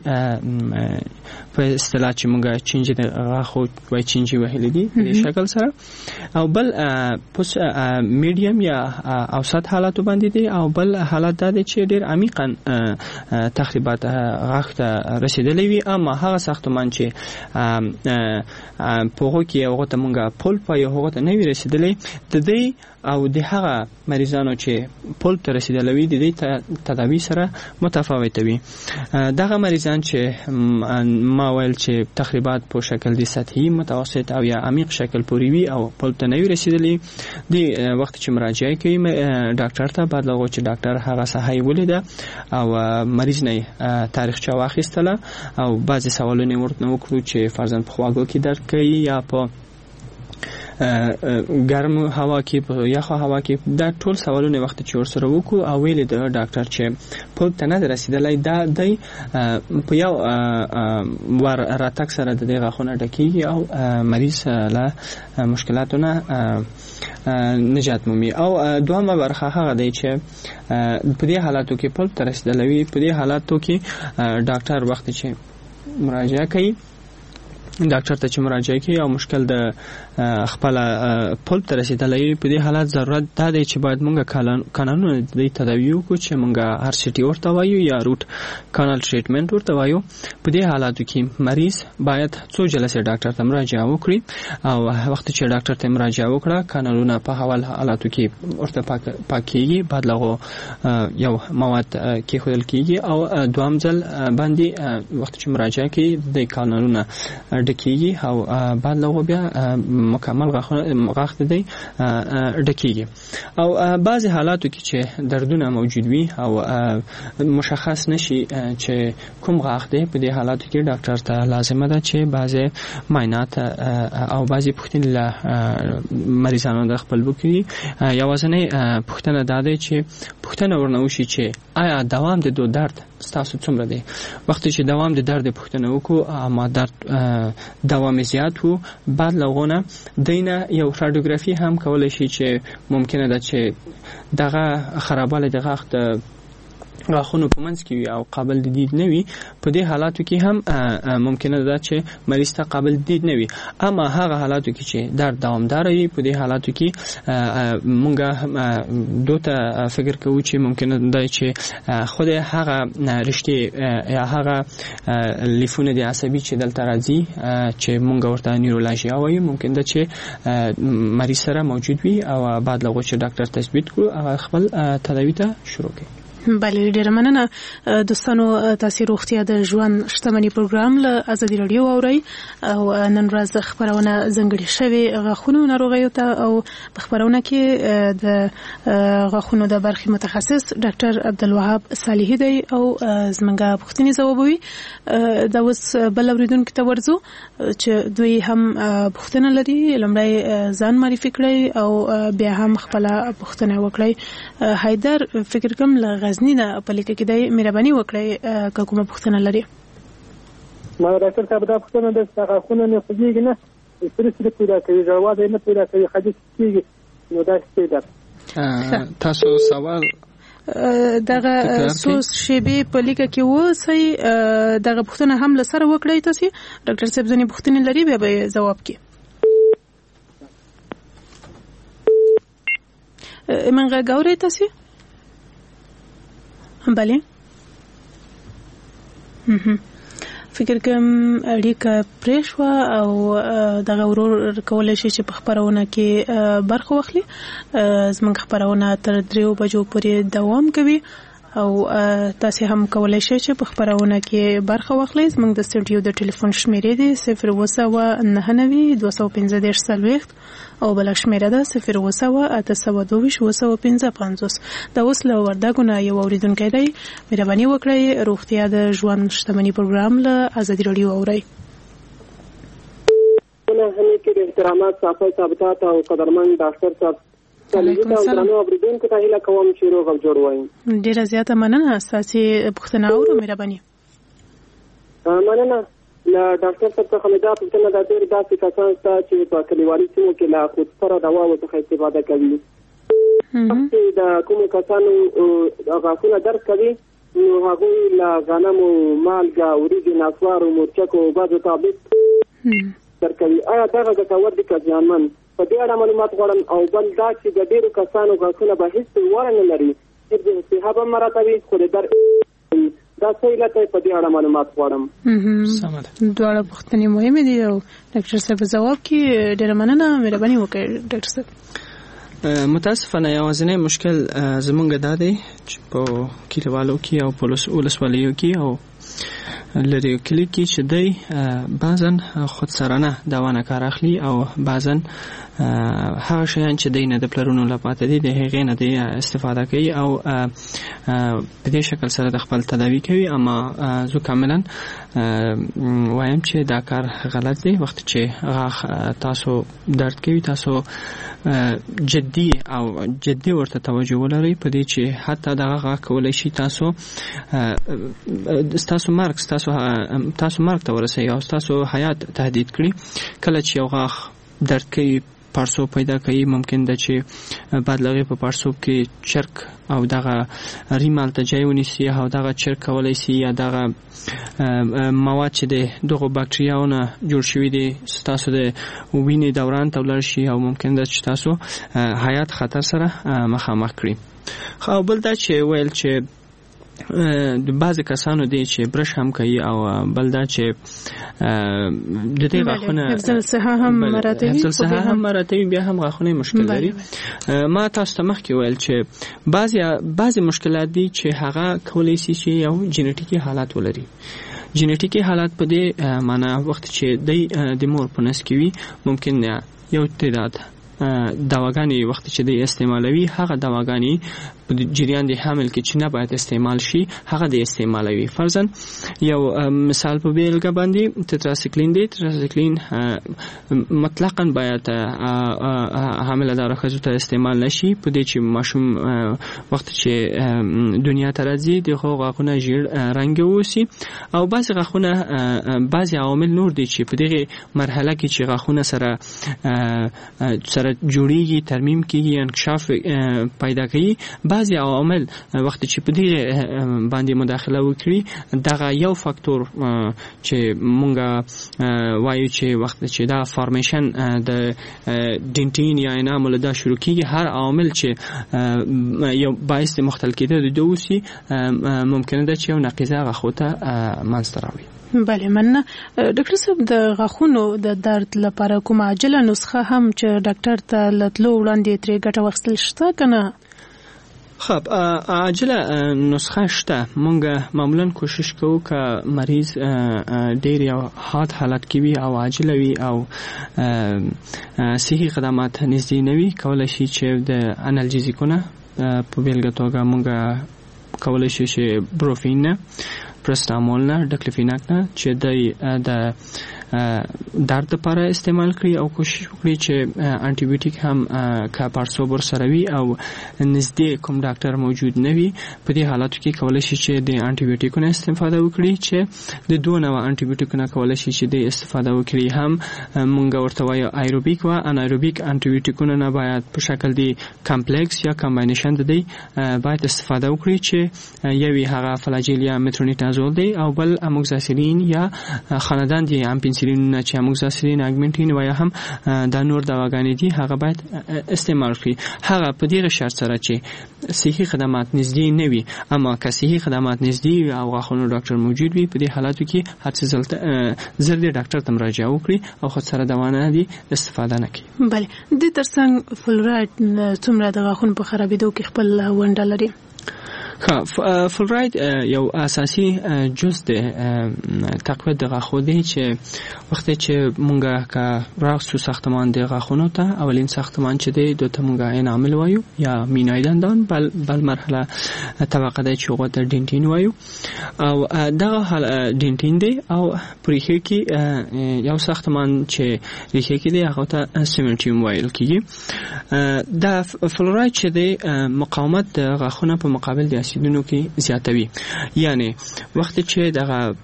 په اصطلاح چې مونږ چینج د غاښو وای چینجی وهلې دي په شکل سره. او بل پوس میډیم یا اوسط حالات باندې دي. او بل حالت دا چې ډېر عمیقاً تخریبات غاښ ته رسیدلې وي، اما هغه ساختمان چې په هغه کې هغه ته مونږه پول په هغه ته نه وي رسیدلې، د دې او د هغه مریضانو چې پول ته رسیدلې وي د دې تداوی سره متفاوت وي. دغه مریضان چې ما ویل چې تخریبات په شکل د سطحي، متوسط او یا عمیق شکل پورې وي او پول ته نه وي رسیدلې، د وخت چې مراجعه کوي ډاکټر ته، بعد لغو چې ډاکټر هغه صحیح ولیده او مریض نه تاریخچه واخیستله او بعضی سوالونه ورته وکړو چې فرضاً په خواږه کې درد کوي یا په ګرم هوا کې په یخ هوا کې. دا ټول سوالونه وخت چې ورسره وکړو او ویل د ډاکټر چې په تنه رسیدلای دا د په یو ور راتک سره د دغه خونه ډکیږي او مریض له مشکلاتونه نجات مومي. او دوامه برخه هغه دی چې په دې حالاتو کې په تر رسیدلوي، په دې حالاتو کې ډاکټر وخت چې مراجعه کوي ډاکټر ته چې مراجعه کوي او مشکل د خپل پول ته رسیدلې، په دې حالت ضرورت دا دی چې باید مونږه قانوني د تداوی وکړو چې مونږه ار سی ټي ورته وایو یا روټ کانال ټریټمنټ ورته وایو. په دې حالاتو کې مریض باید څو جلسې ډاکټر ته مراجعه وکړي او وخت چې ډاکټر ته مراجعه وکړه قانونونه په حوال حالاتو کې ورته پاکيږي، بعد لغو یو مواد کې خودل کیږي او دوام ځل باندې وخت چې مراجعه کوي د قانونونه ډکیږي او بعد لغو بیا مکمل غاښ دی ډکیږي. او بعضی حالاتو کې چې دردونه موجود وي او مشخص نشي چې کوم غاښ دی، په دې حالاتو کې ډاکټر ته لازمه ده چې بعضی معاینات او بعضی پوښتنې له مریضانو د خپل وکړي. یوازینۍ پوښتنه دا ده چې پوښتنه ورنه وشي چې آیا دوام د دو درد ستاسو څومره دی. وخت چې دوام د درد پوښتنه وکړو اما درد دوام زیات وو بعد لغونه دینه یو رادیوګرافي هم کولای شي چې ممکنه ده چې دغه خرابوالی د غاښ د غاښونو په منځ کې وي او قابل د دید نه وي. په دې حالاتو کې هم ممکنه ده چې مریض ته قابل د دید نه وي. اما هغه حالاتو کې چې درد دوامدار وي په دې حالاتو کې مونږ دوته فکر کوو چې ممکنه ده چې خود هغه رشتې یا هغه لیفونه د عصبي چې دلته راځي چې مونږ ورته نیورولوژي وایو ممکن ده چې مریض سره موجود وي او بعد له چې ډاکټر تثبیت کړو هغه خپل تداوی ته شروع کړي. بله ډیره مننه دوستانو. تاسو روغتیا د ژوند شتمنۍ پروګرام له ازادي رادیو اورئ او نن ورځ خبرونه ځنګړې شوې غاښونو ناروغیو ته او په خبرونه کې د غاښونو د برخې متخصص ډاکټر عبدالوهاب صالحي دی او زمونږه پوښتنې ځوابوي. دا اوس بل اوریدونکو ته ورځو چې دوی هم پوښتنه لري. لومړی ځان معرفي کړئ او بیا هم خپل پوښتنه وکړئ. حیدر فکر کوم له غزنی نه په لیکه کې دی مهرباني وکړئ که کومه پوښتنه لري. ما ډاکټر صاحب دا پوښتنه ده چې غاښونه نه خوږیږي نه سره سره پیدا کوي ژړوا نه پیدا کوي خدای کېږي نو دا څه ده. تاسو سوال دغه سوس شیبه په لیکه کې وسی دغه پوښتنه هم لسره وکړئ. تاسو ډاکټر صاحب ځنې پوښتنه لري بیا به جواب کړي. منګه غوړې تاسو بله فکر کوم اړیکه پریښوا او دغه ورور کولای شي چې په خبرونه کې برخه واخلي. زموږ خبرونه تر دریو بجو پورې دوام کوي او تاسو هم کولای شئ چې په خبرونه کې برخه واخلئ. زموږ د سټډیو د ټلیفون شمیرې دی صفر اووه سوه نهه نوي دوه سوه پنځه دېرش څلوېښت او بل شمیره ده صفر اووه سوه اته سوه دوه ویشت اووه سوه پنځه پنځوس. دا اوس له وردګو نه یو اوریدونکی دی. مهرباني وکړئ روغتیا د ژوند شتمنۍ پروګرام له ازادي رادیو اورئ. نه هم کې د احترامات صافي ثابتات او قدرمن ډاکټر صاحب علیکم السلام. اوریدونکو ته هیله کوم چې روغ او جوړ وایم. ډیره زیاته مننه. تاسو پوښتنه اورو مهرباني. مننه. لا ډاکټر صاحب څخه مې دا پوښتنه ده ډېر داسې کسان شته چې په کلیوالي سیمو کې لا خود سره دواو څخه استفاده کوي. چې د کومو کسانو غاښونه درد کوي نو هغوی لا غنمو مالګه وریجې نسوارو مرچکو بعضو تابلت درد کوي. آیا دغه ګټور دي که زیانمن؟ په دې اړه معلومات غواړم. او بل دا چې د ډېرو کسانو غاښونه به هېڅ واره نه لري حفظ صحه به مراته وي خو د درد دا څه علت دی په دې اړه معلومات غواړم. دواړه پوښتنې مهمې دي او ډاکټر صاحب ځواب کې ډېره مننه. مهرباني وکړئ ډاکټر صاحب. متاسفانه یوازینی مشکل زمونږ دا دی چې په کلیوالو کې او په ولسوالیو کې او لري کلی کې چې دی بعضن خودسرانه داوانه کار اخلي او بعضن هغه شیان چې دی نه د پلرونو لپاره دي د هغې نه دی استفاده کوي او په دې شکل سره د خپل تداوی کوي. اما زه کاملا وایم چې دا کار غلط دی. وخت چې غاښ تاسو درد کوي تاسو جدي او جدي ورته توجه ولرئ په دې چې حتی دغه غاښ کولی شي تاسو تاسو مرګ تاسو تاسو مرګ ته ورسوي او تاسو حیات تهدید کړي. کله چې یو غاښ درد کوي پارسو پیدا کوي ممکن ده چې بعد لغې په پارسو کې چرک او دغه ریمال ته ځای ونیسي او دغه چرک کولی شي یا دغه مواد چې د دغو باکتریاونه جوړ شوي دي ستاسو د وینې دوران ته ولاړ شي او ممکن ده چې تاسو حیات خطر سره مخامخ کړي. خو بل دا چې ویل چې د بعض کسانو دی چې برش هم کوي او بل دا چې د دې غاښونه حفظ صحه هم مراتبي حفظ صحه هم مراتبي بیا هم غاښونه مشکل لري. ما تاسو ته مخکې ویل چې بعضی بعضی مشکلات دي چې هغه کولی شي چې یو جینټیکي حالات ولري. جینټیکي حالات په دې معنا وخت چې د د مور په نس کې وي ممکن یو تعداد دواګانې وخت چې د استعمالوي هغه دواګانې په جریان د حمل کې چې نه باید استعمال شي هغه د استعمالوي. فرضاً یو مثال په بیلګه باندې تتراسیکلین دی. تتراسیکلین مطلقاً باید حامله داره ښځو ته استعمال نشي په دې چې ماشوم وخت چې دنیا ته راځي د هغو غاښونه ژیړ رنګ اوسي او بعضې غاښونه بعضې عوامل نور دي چې په دغې مرحله کې چې غاښونه سره سره جوړیږي ترمیم کیږي انکشاف پیدا کوي بعضې عوامل وخت چې په دغې باندې مداخله وکړي دغه یو فاکتور چې مونږ وایو چې وخت چې دا فارمیشن د ډینټین یا انامل دا شروع کیږي هر عامل چې یو باعث د مختل کېدو د دوسي ممکنه ده چې یو نقیضه غاښو ته منځته راوړي. بله مننه. ډاکټر صاحب د غاښونو د درد لپاره کومه عاجله نسخه هم چې ډاکټر ته له تلو وړاندې ترې ګټه واخیستل شته که نه؟ خب عاجله نسخه شته. مونږ معمولا کوشش کوو که مریض ډیر یو حاد حالت کې وي او عاجله وي او صحي خدمات نږدې نه وي کولی شي چې د انالجیزیکونه په بیلګه توګه مونږ کولی شي چې بروفین نه پرستامول نه ډکلفیناک نه چې د درد لپاره استعمال کړي او کوشش وکړي چې انټي بیوټیک هم که پارسوب ورسره وي او نږدې کوم ډاکټر موجود نه وي په دې حالاتو کې کولی شي چې د انټي بیوټیکونو استفاده وکړي چې د دوه نوع انټي بیوټیکونو کولی شي چې د استفاده وکړي. هم مونږ ورته وایو ایروبیک و انایروبیک انټي بیوټیکونو نه باید په شکل د کمپلیکس یا کمباینیشن د دی باید استفاده وکړي چې یوی هغه فلاجیل یا مترونیتازول دی او بل اموکساسیلین یا خاندان دی امپینسیلین نه چې اموکساسیلین اګمنټین و یا هم د نور دواګانې دي هغه باید استعمال کړي. هغه په دې شرط سره چې صحي خدمات نږدې نه وي اما که صحي خدمات نږدې او غاښونو ډاکټر موجود وي په دې حالاتو کې هر څه زر دې ډاکټر ته مراجعه وکړي او خود سره دوا نه دي استفاده نه کړي. بله د ترڅنګ فلورایډ څومره د غاښونو په خرابېدو کې خپل ونډه لري؟ فلورایډ یو اساسي جز د تقویت د غاښو دی چې وخت چې مونږه که راغسو ساختمان د غاښونو ته اولین ساختمان چې دی دوی ته مونږه انامل وایو یا مینای دندان بل بل مرحله طبقه دی چې هغه ته ډینټین وایو او دغه ډینټین دی او پرېښې کې یو ساختمان چې ریښې کې دی هغه ته سیمنټیوم وایل کېږي. دا فلورایډ چې دی مقاومت د غاښونو په مقابل د اسیدونو کې زیاتوي. یعنی وخت چې دغه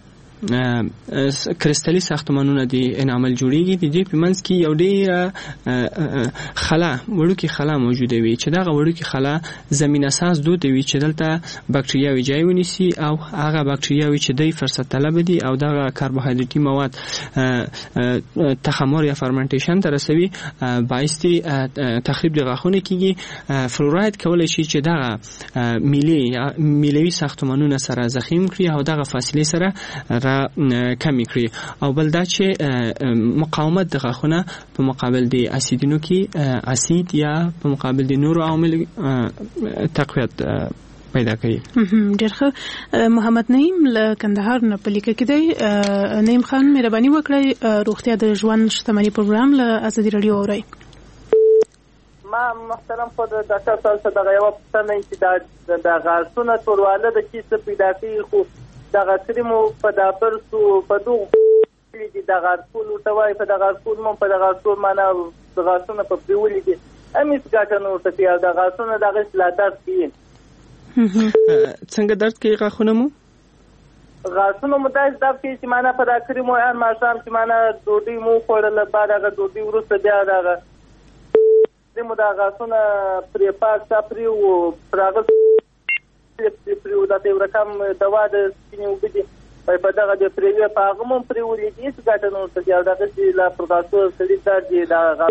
کرستلي ساختمانونه د انامل جوړیږي د دې په منځ کې یو ډېره خلا وړوکې خلا موجوده وي چې دغه وړوکې خلا زمین اساس دود وي چې دلته بکټریاوې ځای ونیسي او هغه بکټریاوې چې دوی فرصت طلب دي او دغه کاربوهایډریټي مواد تخمر یا فرمنټیشن ته رسوي باعث دي تخریب د غاښونو کېږي. فلورایډ کولی شي چې دغه میلې یا میلوي ساختمانونه سره زخیم کړي او دغه فاصلې سره کمی کړي او بل دا چې مقاومت د غاښونو په مقابل د اسیدونو کې اسید یا په مقابل د نورو عوامل تقویت پیدا کوي. ډېر ښه. محمد نعیم له کندهار نه په لیکه کې دی. نعیم خان مهرباني وکړئ روغتیا د ژوند شتمني پروګرام له ازادي راډیو اورئ. ما محترم خود ډاکټر صاحب څخه دغه یو پوښتنه چې د غاښونو تورواله د کیسه پیدا کوي خو دغه کریمو په داپر سو په دوه دي دغه ټول توای په دغه ټول مون په دغه ټول معنا دغه څونه په پیولې دي امیس ګټنو ته یا دغه څونه دغه سلادات دي. څنګه درد کوي غاښونه مو؟ غاښونه مو داس د کې چې معنا په دغه کریمو هر ماشام چې معنا دوډي مو خوړل بعد هغه دوډي ورسته بیا دغه دمو دغه غاښونه پرې پاک صفري او پراغه پریو د دې رقم دوا د سپینو بده په دغه د پریوی په هغه مون پریوري دي چې ګټنو ته یو دغه چې لا پروګراسور سړي درځي دا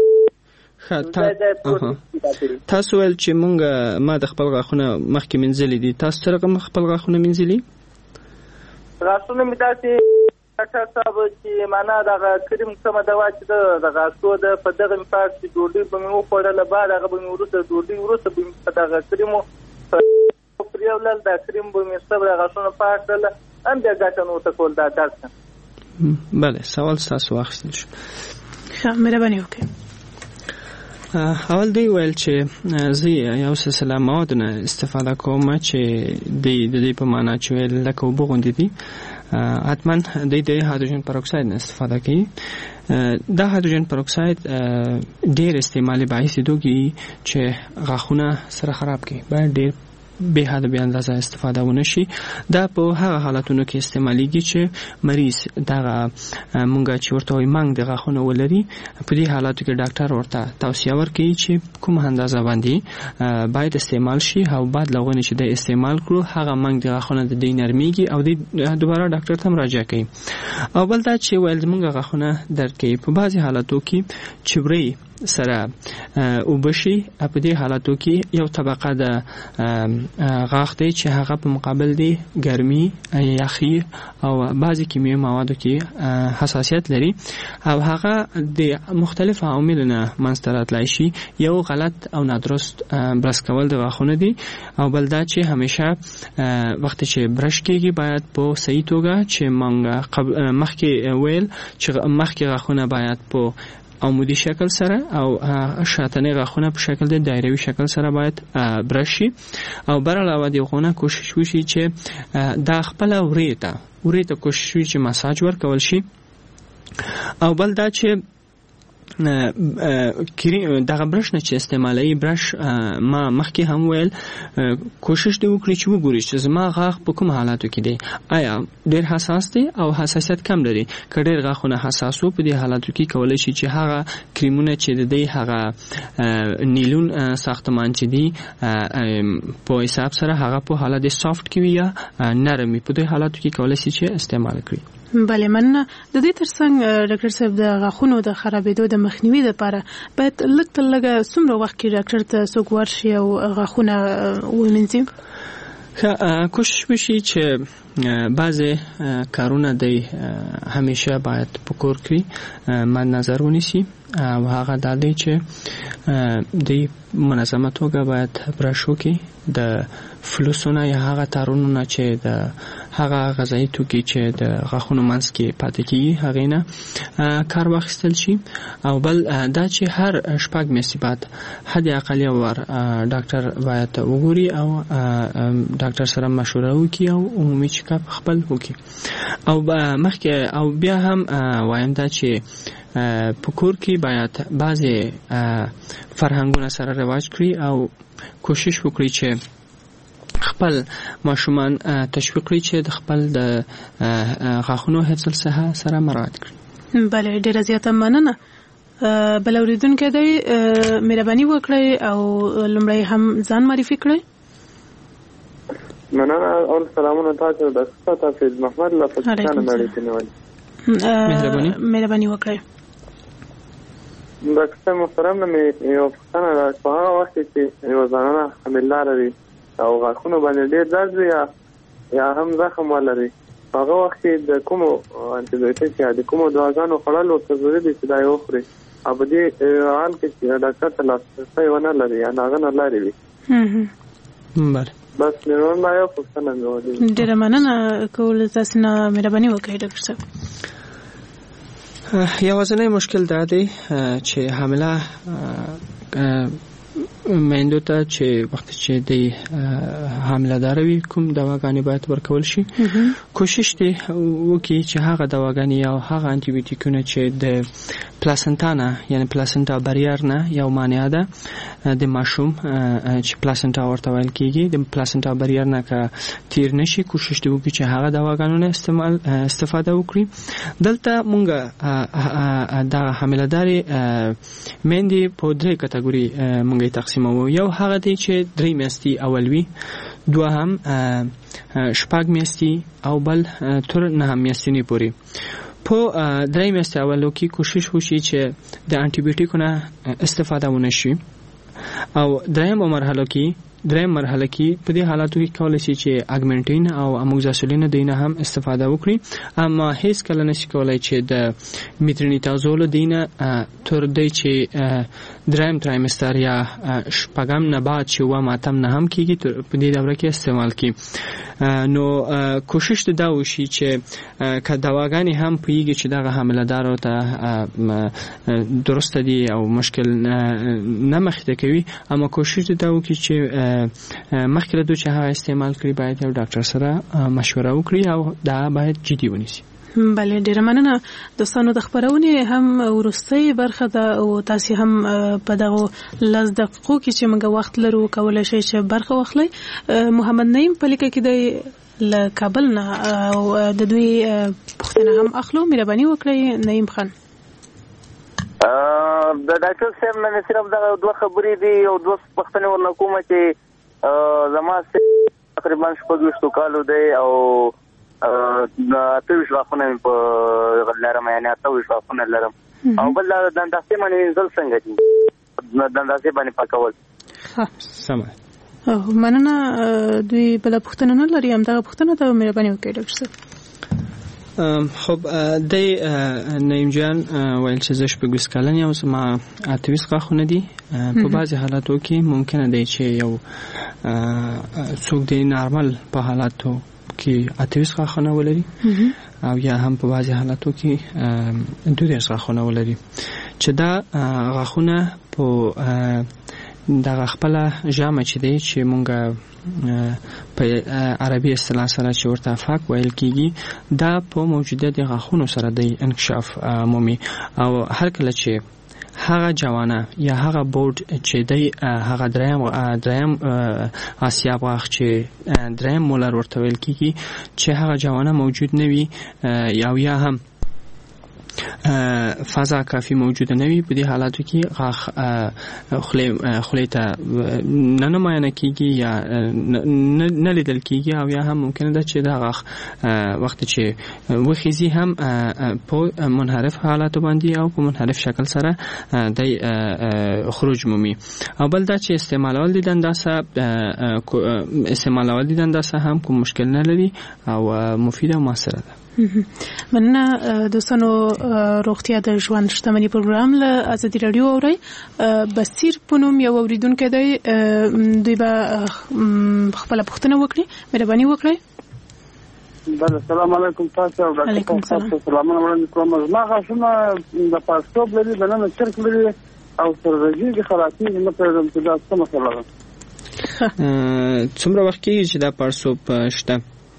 تاسو ول چې مونږ ما د خپل غاښونه مخکې منځلې دي تاسو سره خپل غاښونه منځلې غاښونه مې تاسو ډاکټر صاحب چې معنا دغه کریم کومه دوا چې د غاښو د په دغه امپاکټ چې دوډي به مو خوړل بعد هغه به مو ورته دوډي ورته په دغه کریمو پریولل دا کریم به مې صبر غاښونه پاک کړل ام بیا ګټنو ته کول دا درس. بله سوال تاسو واخیستل شو. ښه مهرباني وکړئ. اول دی ویل چې زه یو سلسله موادونه استفاده کوم چې د دې په معنا چې ویل لکه اوبه غوندې دي حتما د د هایدروجن پروکساید نه استفاده کوي. دا هایدروجن پروکساید ډیر استعمالي باعث دوی چې غاښونه سره خراب کوي، باید ډیر به حد به اندازه استفاده ونه شي. دا په هغه حالتونو کې استعماليږي چې مریض دا مونږه چې ورته وي مانګ د غاښونو ولري، په دې حالاتو کې ډاکټر ورته توصیه ورکوي چې کوم اندازه باندې باید استعمال شي او بعد لغونه چې د استعمال کړو هغه مانګ د غاښونو د دې نرميږي او د دوباره ډاکټر ته مراجعه کوي. او بل دا چې ویل مونږه غاښونه درد کوي، په بعضي حالاتو کې چبري سره وبشي، په دې حالاتو کې یو طبقه د غاښ دی چې هغه په مقابل دی ګرمي، یخي او بعضی کیمیاوي موادو کې حساسیت لري او هغه د مختلف عواملونو منځته راتلی شي. یو غلط او نادرست برش کول د غاښونو دی، او بل دا چې همیشه وخت چې برش کېږي باید په صحیح توګه چې مونږ مخکې ویل چې مخکې غاښونه باید په عمودي شکل سره او شاتنه غاښونه په شکل د دایروي شکل سره باید برش شي. او بر علاوه د غاښونو کوشش وشي چې د خپل وریته وریته کوشش وشي چې مساج ورکول شي. او بل دا چې دغه برش نه چې استعمالي برش ما مخکې هم ویل کوشش دی وکړي چې وګوري چې زما غاښ په کوم حالاتو کې دی، آیا ډېر حساس دی او حساسیت کم لري. که ډېر غاښونه حساس وو په دې حالاتو کې کولی شي چې هغه کریمونه چې د دې هغه نیلون ساختمان چې دی په حساب سره هغه په حالت سافت کې وي یا نرمي، په دې حالاتو کې کولی شي چې استعمال کړي. بله مننه. د دې ترڅنګ ډاکټر صاحب د غاښونو د خرابېدو د مخنیوي لپاره باید لږ تر لږه څومره وخت کې ډاکټر ته څوک ورشي او غاښونه ومینځي؟ کوشش وشي چې بعضې کارونه دی همیشه باید په کور کې مد نظر ونیسي او هغه دا دی چې د منظمه توګه باید برش وکړي د فلوسونه یا هغه تارونونه چې د هغه غذایي توکي چې د غاښونو منځ کې پاتې کېږي هغې نه کار واخیستل شي. او بل دا چې هر شپږ میاشتې بعد حد اقل یو وار ډاکټر باید وګوري او ډاکټر سره مشوره وکړي او عمومي چیکاپ خپل وکړي. او مخکې او بیا هم وایم دا چې په کور کې باید بعضې فرهنګونه سره رواج کړي او کوشش وکړي چې خپل ماشومان تشویق کړي چې د خپل د غاښونو حفظ الصحه سره مراعات کړي. بله ډېره زیاته مننه. بل اورېدونکی دی مهرباني وکړئ او لومړی هم ځان معرفي کړئ. مننه. اول سلامونه تاسو د استاد حافظ محمد له پاکستان باندې نیولې. مهرباني مهرباني وکړئ. ډاکټر محترم مې یو پوښتنه ده. په هغه وخت کې یو زنانه حامله وي او غاښونه باندې ډېر درد وي یا یا هم زخم ولري، په هغه وخت کې د کومو انټي بایوټیک یا د کومو دواګانو خوړل ورته ضروري دي چې دا یې وخوري او په دې حال کې چې ډاکټر ته لاسرسی ونه لري یا هغه نه لارې وي؟ بله بس مېرمن ما یو پوښتنه مې وکړه. ډېره مننه کول تاسو نه مهرباني وکړئ ډاکټر صاحب. یوازینی مشکل دا دی چې حامله میندو ته چې وخت چې د حامله داره وي کوم دواګانې باید ورکول شي. کوشش دی وکړي چې هغه دواګانې او هغه انټي بیوټیکونه چې د پلاسنټا نه یعنی پلاسنټا بریر نه یو مانع ده د ماشوم چې پلاسنټا ورته ویل کېږي، د پلاسنټا بریر نه که تیر نشي کوشش دی وکړي چې هغه دواګانو نه استعمال استفاده وکړي. دلته مونږ د حامله داري میندې په درې کټګوري مونږ یې تقسیموو. یو هغه دی چې درې میاشتې اول وي، دوهم شپږ میاشتې او بل تر نهه میاشتې پورې. په درې میاشتې اولو کې کوشش وشي چې د انټي بیوټیکونو استفاده ونه شي او درېیمه مرحله کې دریم مرحله کې په دې حالاتو کې کولای شي چې اګمنټین او اموکساسیلین دینه هم استفاده وکړي، اما هیڅ کله نشي کولای چې د میترونیدازول دینه تر دې چې دریم ترایمستر یا شپږم نه بعد چې و ماتم نه هم کیږي په دې دوره کې استعمال کی. نو کوشش دا وشي چې که دواګانې هم پیږي چې دغه حامله دارو ته درست دي او مشکل نه مخته کوي، اما کوشش دا وکړي چې مخکې له دوی چې هغه استعمال کړي باید یو ډاکټر سره مشوره وکړي او دا باید جدي ونیسي. بله، ډیره مننه دوستانو. د خبرونې هم ورستۍ برخه ده او تاسو هم په دغه لس دقیقو کې چې موږ وخت لرو کولای شئ چې برخه واخلئ. محمد نعیم په لیکه کې د ل کابل نه او د دوی پوښتنه هم اخلو. مهرباني وکړئ نعیم خان. د ډاکټر صاحب نه صرف دا دوه خبرې دي او دوه پوښتنې ورنه کومه چې زما تقریبا شپږ ویشتو کالو دی او اته ویشت غاښونه مې په لرم، یعنې اته ویشت غاښونه لرم. او بل د دنداسې باندې مینځل څنګه دي؟ دنداسې باندې پاکول. سمه مننه. دوی بله پوښتنه نه لري، همدغه پوښتنه ته مهرباني وکړئ ډاکټر صاحب. خب د نعیم جان ویل چې زه شپږ ویشت کلن یم، زما اته ویشت غاښونه دي. په بعضې حالاتو کې ممکنه دی چې یو څوک د نارمل په حالاتو کې اته ویشت غاښونه ولري او یا هم په بعضې حالاتو کې دوه دېرش غاښونه ولري، چې دا غاښونه په دغه خپله ژامه چې دی چې مونږ په عربي اصطلاح سره چې ورته افاق ویل کېږي، دا په موجوده د غاښونو سره دی انکشاف مومي. او هر کله چې هغه جوانه یا هغه بورډ چې دی هغه دریم دریم آسیاب غاښ چې دریم مولر ورته ویل کېږي چې هغه جوانه موجود نه وي یا یا هم فضا کافی موجوده نه وي، په دې حالاتو کې غاښ خولې ته نه نمایانه کېږي یا نه لیدل کېږي او یا هم ممکنه ده چې دا غاښ وخت چې وخیزي هم په منحرف حالاتو باندې او په منحرف شکل سره د خروج مومي. او بل دا چې استعمالول دي دنداسه استعمالول دي دنداسه هم کوم مشکل نه لري او مفیده او موثره ده. مننه دوستانو. روغتیا د ژوند شتمنۍ پروګرام له ازادي رادیو اوري. بصیر پونم یو اوریدونکو دی، دوی به خپل پوښتنه وکړي. مهرباني وکړئ. بله، السلام علیکم. تاسو او ډاکټر صاحب سلامونه وړاندې کوم. زما غاښونه د پړسوب لري، دننه چرک لري او سرځي خرابېږي، نه پوهېږم چې دا څه مسله ده. څومره وخت کېږي چې دا پړسوب شته؟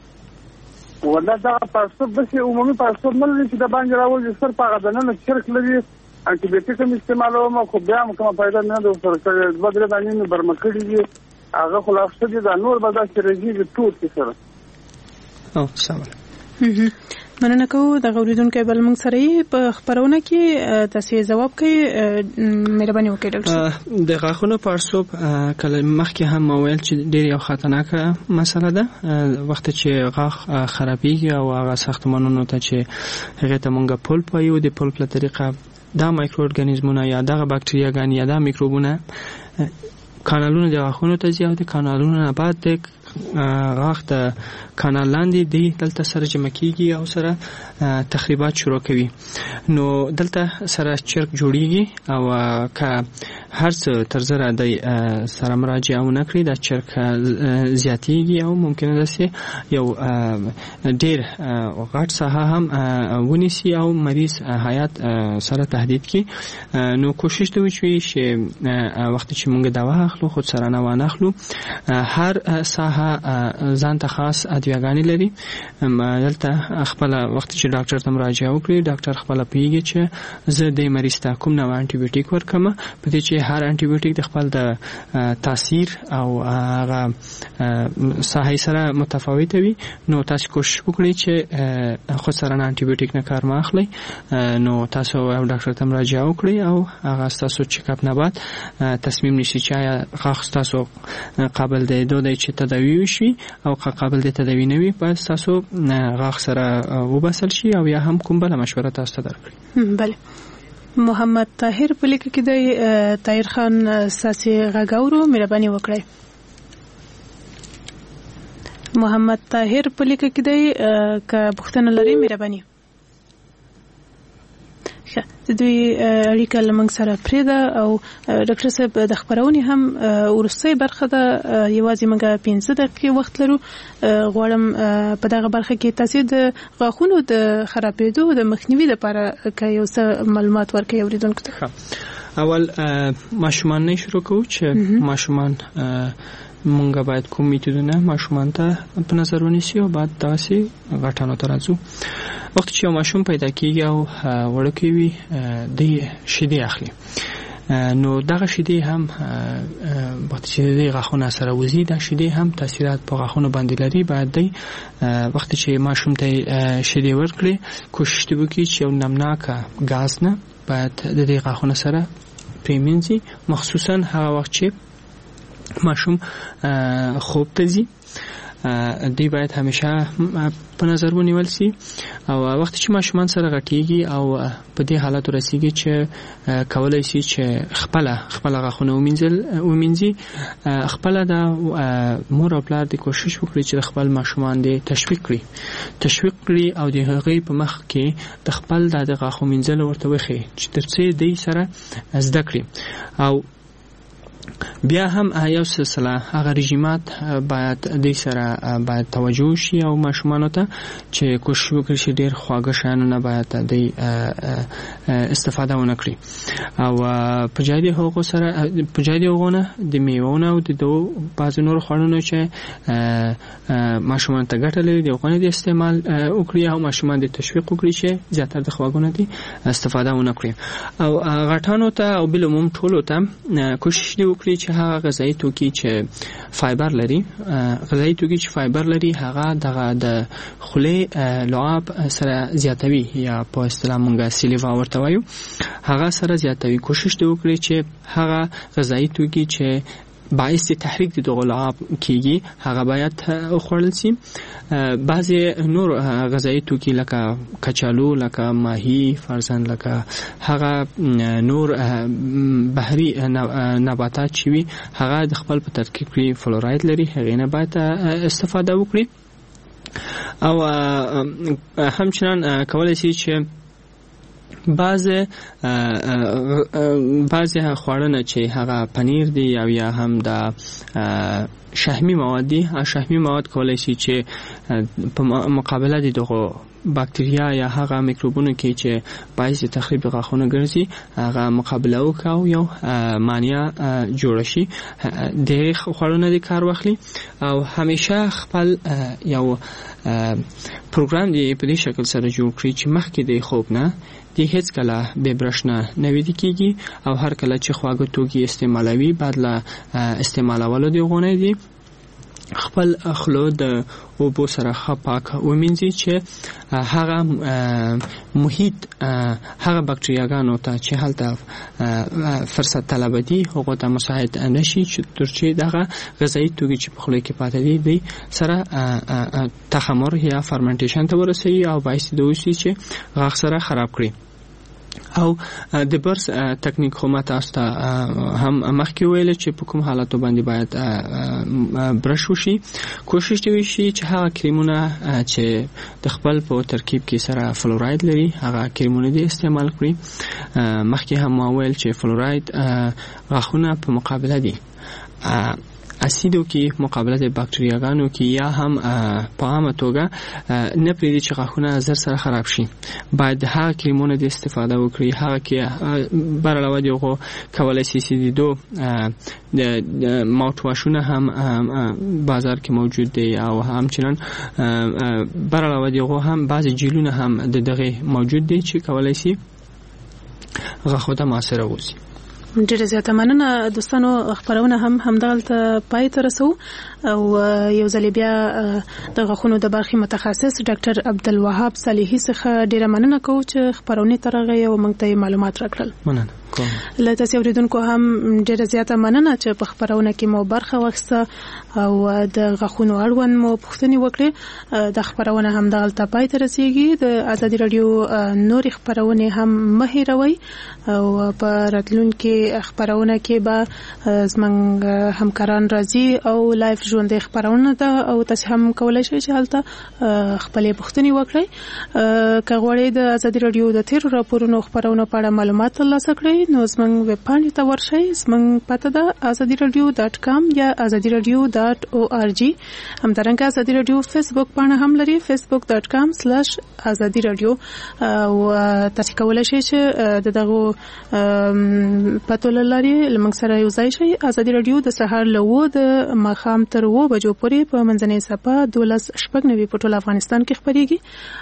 ولا دا پړسوب داسې عمومي پړسوب نه لري چې د باندې راوځي، صرف هغه دننه چرک لري. انټي بیوټیک هم استعمالوم خو بیا هم کومه فایده نه ده ورسره کړې. دوه درې دانې مې برمه کړي دي، هغه خو لا ښه دي، دا نور به داسې رژېږي ټول کې سره. او سمه. مننه کوو. دغه اوریدونکی بل موږ سره یې په خپرونه کې تاسو یې ځواب کوئ. مهرباني وکړئ ډاکټر صاحب. د غاښونو پړسوب کله مخکې هم ویل چې ډېر یو خطرناکه مسله ده. وخت چې غاښ خرابېږي او هغه ساختمانونو ته چې هغې ته مونږ پولپ وایو، د پولپ له طریقه دا مایکرو ارګانیزمونه یا دغه باکتریاګانې یا دا میکروبونه کانالونو د غاښونو ته ځي او د کانالونو نه بعد د غاښ د کانال لاندې دی دلته سره جمع کېږي او سره تخریبات شروع کوي. نو دلته سره چرک جوړیږي او که هر څه تر زره د سره مراجعه ونه کړي دا چرک زیاتېږي او ممکنه ده چې یو ډېر غټ ساحه هم ونیسي او مریض حیات سره تهدید کړي. نو کوشش دوی وشي چې وخت چې موږ دوا اخلو خود سره نه وانه اخلو. هر ساحه ځان ته خاص ادویه‌ګانې لري. دلته خپل وخت چې ډاکټر ته مراجعه وکړي ډاکټر خپل پیږي چې زه د مریض ته کوم نوع انټي بیوټیک ورکم، په دې چې هر انټي بیوټیک د خپل د تاثیر او هغه ساحه سره متفاوت وي. نو تاسو کوشش وکړئ چې خود سره انټي بیوټیک نه کار ماخلئ. نو تاسو او ډاکټر ته مراجعه وکړئ او هغه تاسو چیک اپ نه بعد تصمیم نیسئ چې آیا غاښ تاسو قابل دی دوی چې تداوی وشي او قابل دی تداوی نه وي، پس تاسو غاښ سره وباسل شي او یا هم کوم بل مشوره تاسو ته درکړي. بله. محمد طاهر په لیکه کې دی. طاهر خان ساسي غاګاورو مهرباني وکړئ. محمد طاهر په لیکه کې دی که پوښتنه لري مهرباني د دوی اړیکه لمنګ سره پرېده او ډاکټر صاحب د خبرونې هم ورسته برخه ده یوازې موږ پنځه دقیقې وخت لرو غواړم په دغه برخه کې تاسو د غاښونو د خرابېدو د مخنیوي لپاره که یو څه معلومات ورکړئ اوریدونکو ته. اول ماشومان نه شروع کوو چې ماشومان مونږ باید کوم میتودونه ماشومان ته په نظر ونیسو او بعد تاسو غټانو ته راځو. وخت چې یو ماشوم پیدا کیږي او وړوکی وي د شیدې اخلي نو دغه شیدې هم وخت چې د غاښونو سره وزي د شیدې هم تاثیرات په غاښونو باندې لري. باید دی وخت چې ماشوم ته شیدې ورکړي کوشش وکړي چې یو نمناکه غاز نه باید د دې غاښونو سره پریمنځي مخصوصا هغه وخت چې ماشوم خوب ته ځي دی باید همیشه په نظر ونیول شي او وخت چې ماشومان سره غټيږي او په دې حالت رسیږي چې کولای شي چې خپل خپل غاښونه ومنځل ومنځي خپل د مور او پلار د کوشش وکړي چې خپل ماشومان دې تشویق کړي تشویق کړي او د هغې په مخ کې د خپل د غاښو منځل ورته وخی چې ترڅو دې سره زده کړي. او بیا هم یو سلسله هغه رژیمات باید د سره باید توجه شي او ماشومان ته چې کوشش وکړي چې ډېر خواږه شیان نه باید د استفاده ونه کړي او په ځای د هغو سره په ځای د هغو نه د میوو او د دوه بعض نور خوړونو چې ماشومان ته ګټه لري د هغو د استعمال وکړي او ماشومان د تشویق وکړي چې زیاتره د خواږو نه دي استفاده ونه کړي. او غټانو ته او بل عموم ټولو ته کوشش وکړي چې هغه غذایی توکي چې فایبر لري غذایی توکي چې فایبر لري هغه دغه د خولې لعاب سره زیاتوي یا په اصطلاح مونږه سلیوا ورته وایو هغه سره زیاتوي. کوشش وکړي چې هغه غذایی توکي چې باعث تحریک د دغه لعاب کیږي هغه باید خوړل شي. بعضی نور غذایی توکي لکه کچالو لکه ماهی فرزن لکه هغه نور بحری نباتات چې وي هغه د خپل په ترکیب کې فلوراید لري هغه نه باید استفاده وکړي. او همچنان کولای شي چې بعض بعض خواړه چې هغه پنیر دی او یا هم د شحمی مواد دي شحمی مواد کولای شي چې په مقابله د دغه باکتریا یا هغه میکروبونو کې چې باعث تخریب غاښونو ګرځي هغه مقابله وکړي او یو مانیا جوړ شي د خوړونو د کار واخلي او همیشه خپل یو پروګرام دی په دې شکل سره جوړ کړي چې مخکې د خوب نه دی هیڅ کله به برښنا نه ویل کیږي او هر کله چې خواږه توکي استعمالوي بعد له استعمالولو دی غونې دي خپل خلو د اوبو سره ښه پاک ومینځي چې هغه محیط هغه باکتریاګانو ته چې هلته فرصت طلب دي هغه ته مساعد نشي چې ترڅو دغه غذایی توکي چې په خولې کې پاتې دي د سره تخمر یا فرمنټیشن ته ورسوي او باعث دوی شي چې غاښ سره خراب کړي. او د برس تکنیک خو ما تاسو ته هم مخکې ویل چې په کوم حالاتو باندې باید برش وشي. کوشش وشي چې هغه کریمونه چې د خپل په ترکیب کې سره فلوراید لري هغه کریمونه دې استعمال کړي. مخکې هم ما ویل چې فلوراید غاښونه په مقابله دي اسیدو کې مقابله د باکتریاګانو کې یا هم په عامه توګه نه پریږدي چې غاښونه زر سره خراب شي. باید هغه کریمونه د استفاده وکړي هغه کې بر علاوه د هغو کولی شي چې د دو د ماوت واشونه هم بازار کې موجود دی او همچنان بر علاوه د هغو هم بعضې جیلونه هم د دغه موجود دی چې کولی شي غاښو ته مؤثره اوسي. ډیره زیاته مننه دوستانو خبرونه هم همدلته پای ته رسو او یو ځل بیا د غاښونو د برخې متخصص ډاکټر عبدالوهاب صالحي څخه ډیره مننه کوم چې خبرونه ترغه او موږ ته معلومات راکړل. مننه. له تاسو اوریدونکو هم ډیره زیاته مننه چې په خبرونه کې مو برخه واخیسته او د غاښونو اړوند مو پوښتنې وکړې. د خبرونه هم دغلته پای ته رسیږي. د ازادي رادیو نور خبرونه هم مه هیروئ او په راتلونکي خبرونه کې به زمونږ همکاران راځي او لایف ژوند خبرونه ده او تاسو هم کولای شئ چې هلته خپلې پوښتنې وکړئ. که غواړئ د ازادي رادیو د تیرو راپورونو خبرونه په اړه معلومات ترلاسه کړئ نو زمونږ ویب پاڼې ته ورشئ. زمونږ پته ده ازادي رادیو ډاټ کام یا ازادي رادیو ډاټ او آر جی. همدارنګه ازادي رادیو فیسبوک پاڼه هم لري فیسبوک ډاټ کام سلیش ازادي رادیو او تاسو کولای شئ چې د دغه پتو لري لمنګ سره یو ځای شئ. ازادي رادیو د سهار له و د ماښام تر و بجو پورې په منځنۍ صفه دولس شپږ نوي په ټول افغانستان کې خبريږي.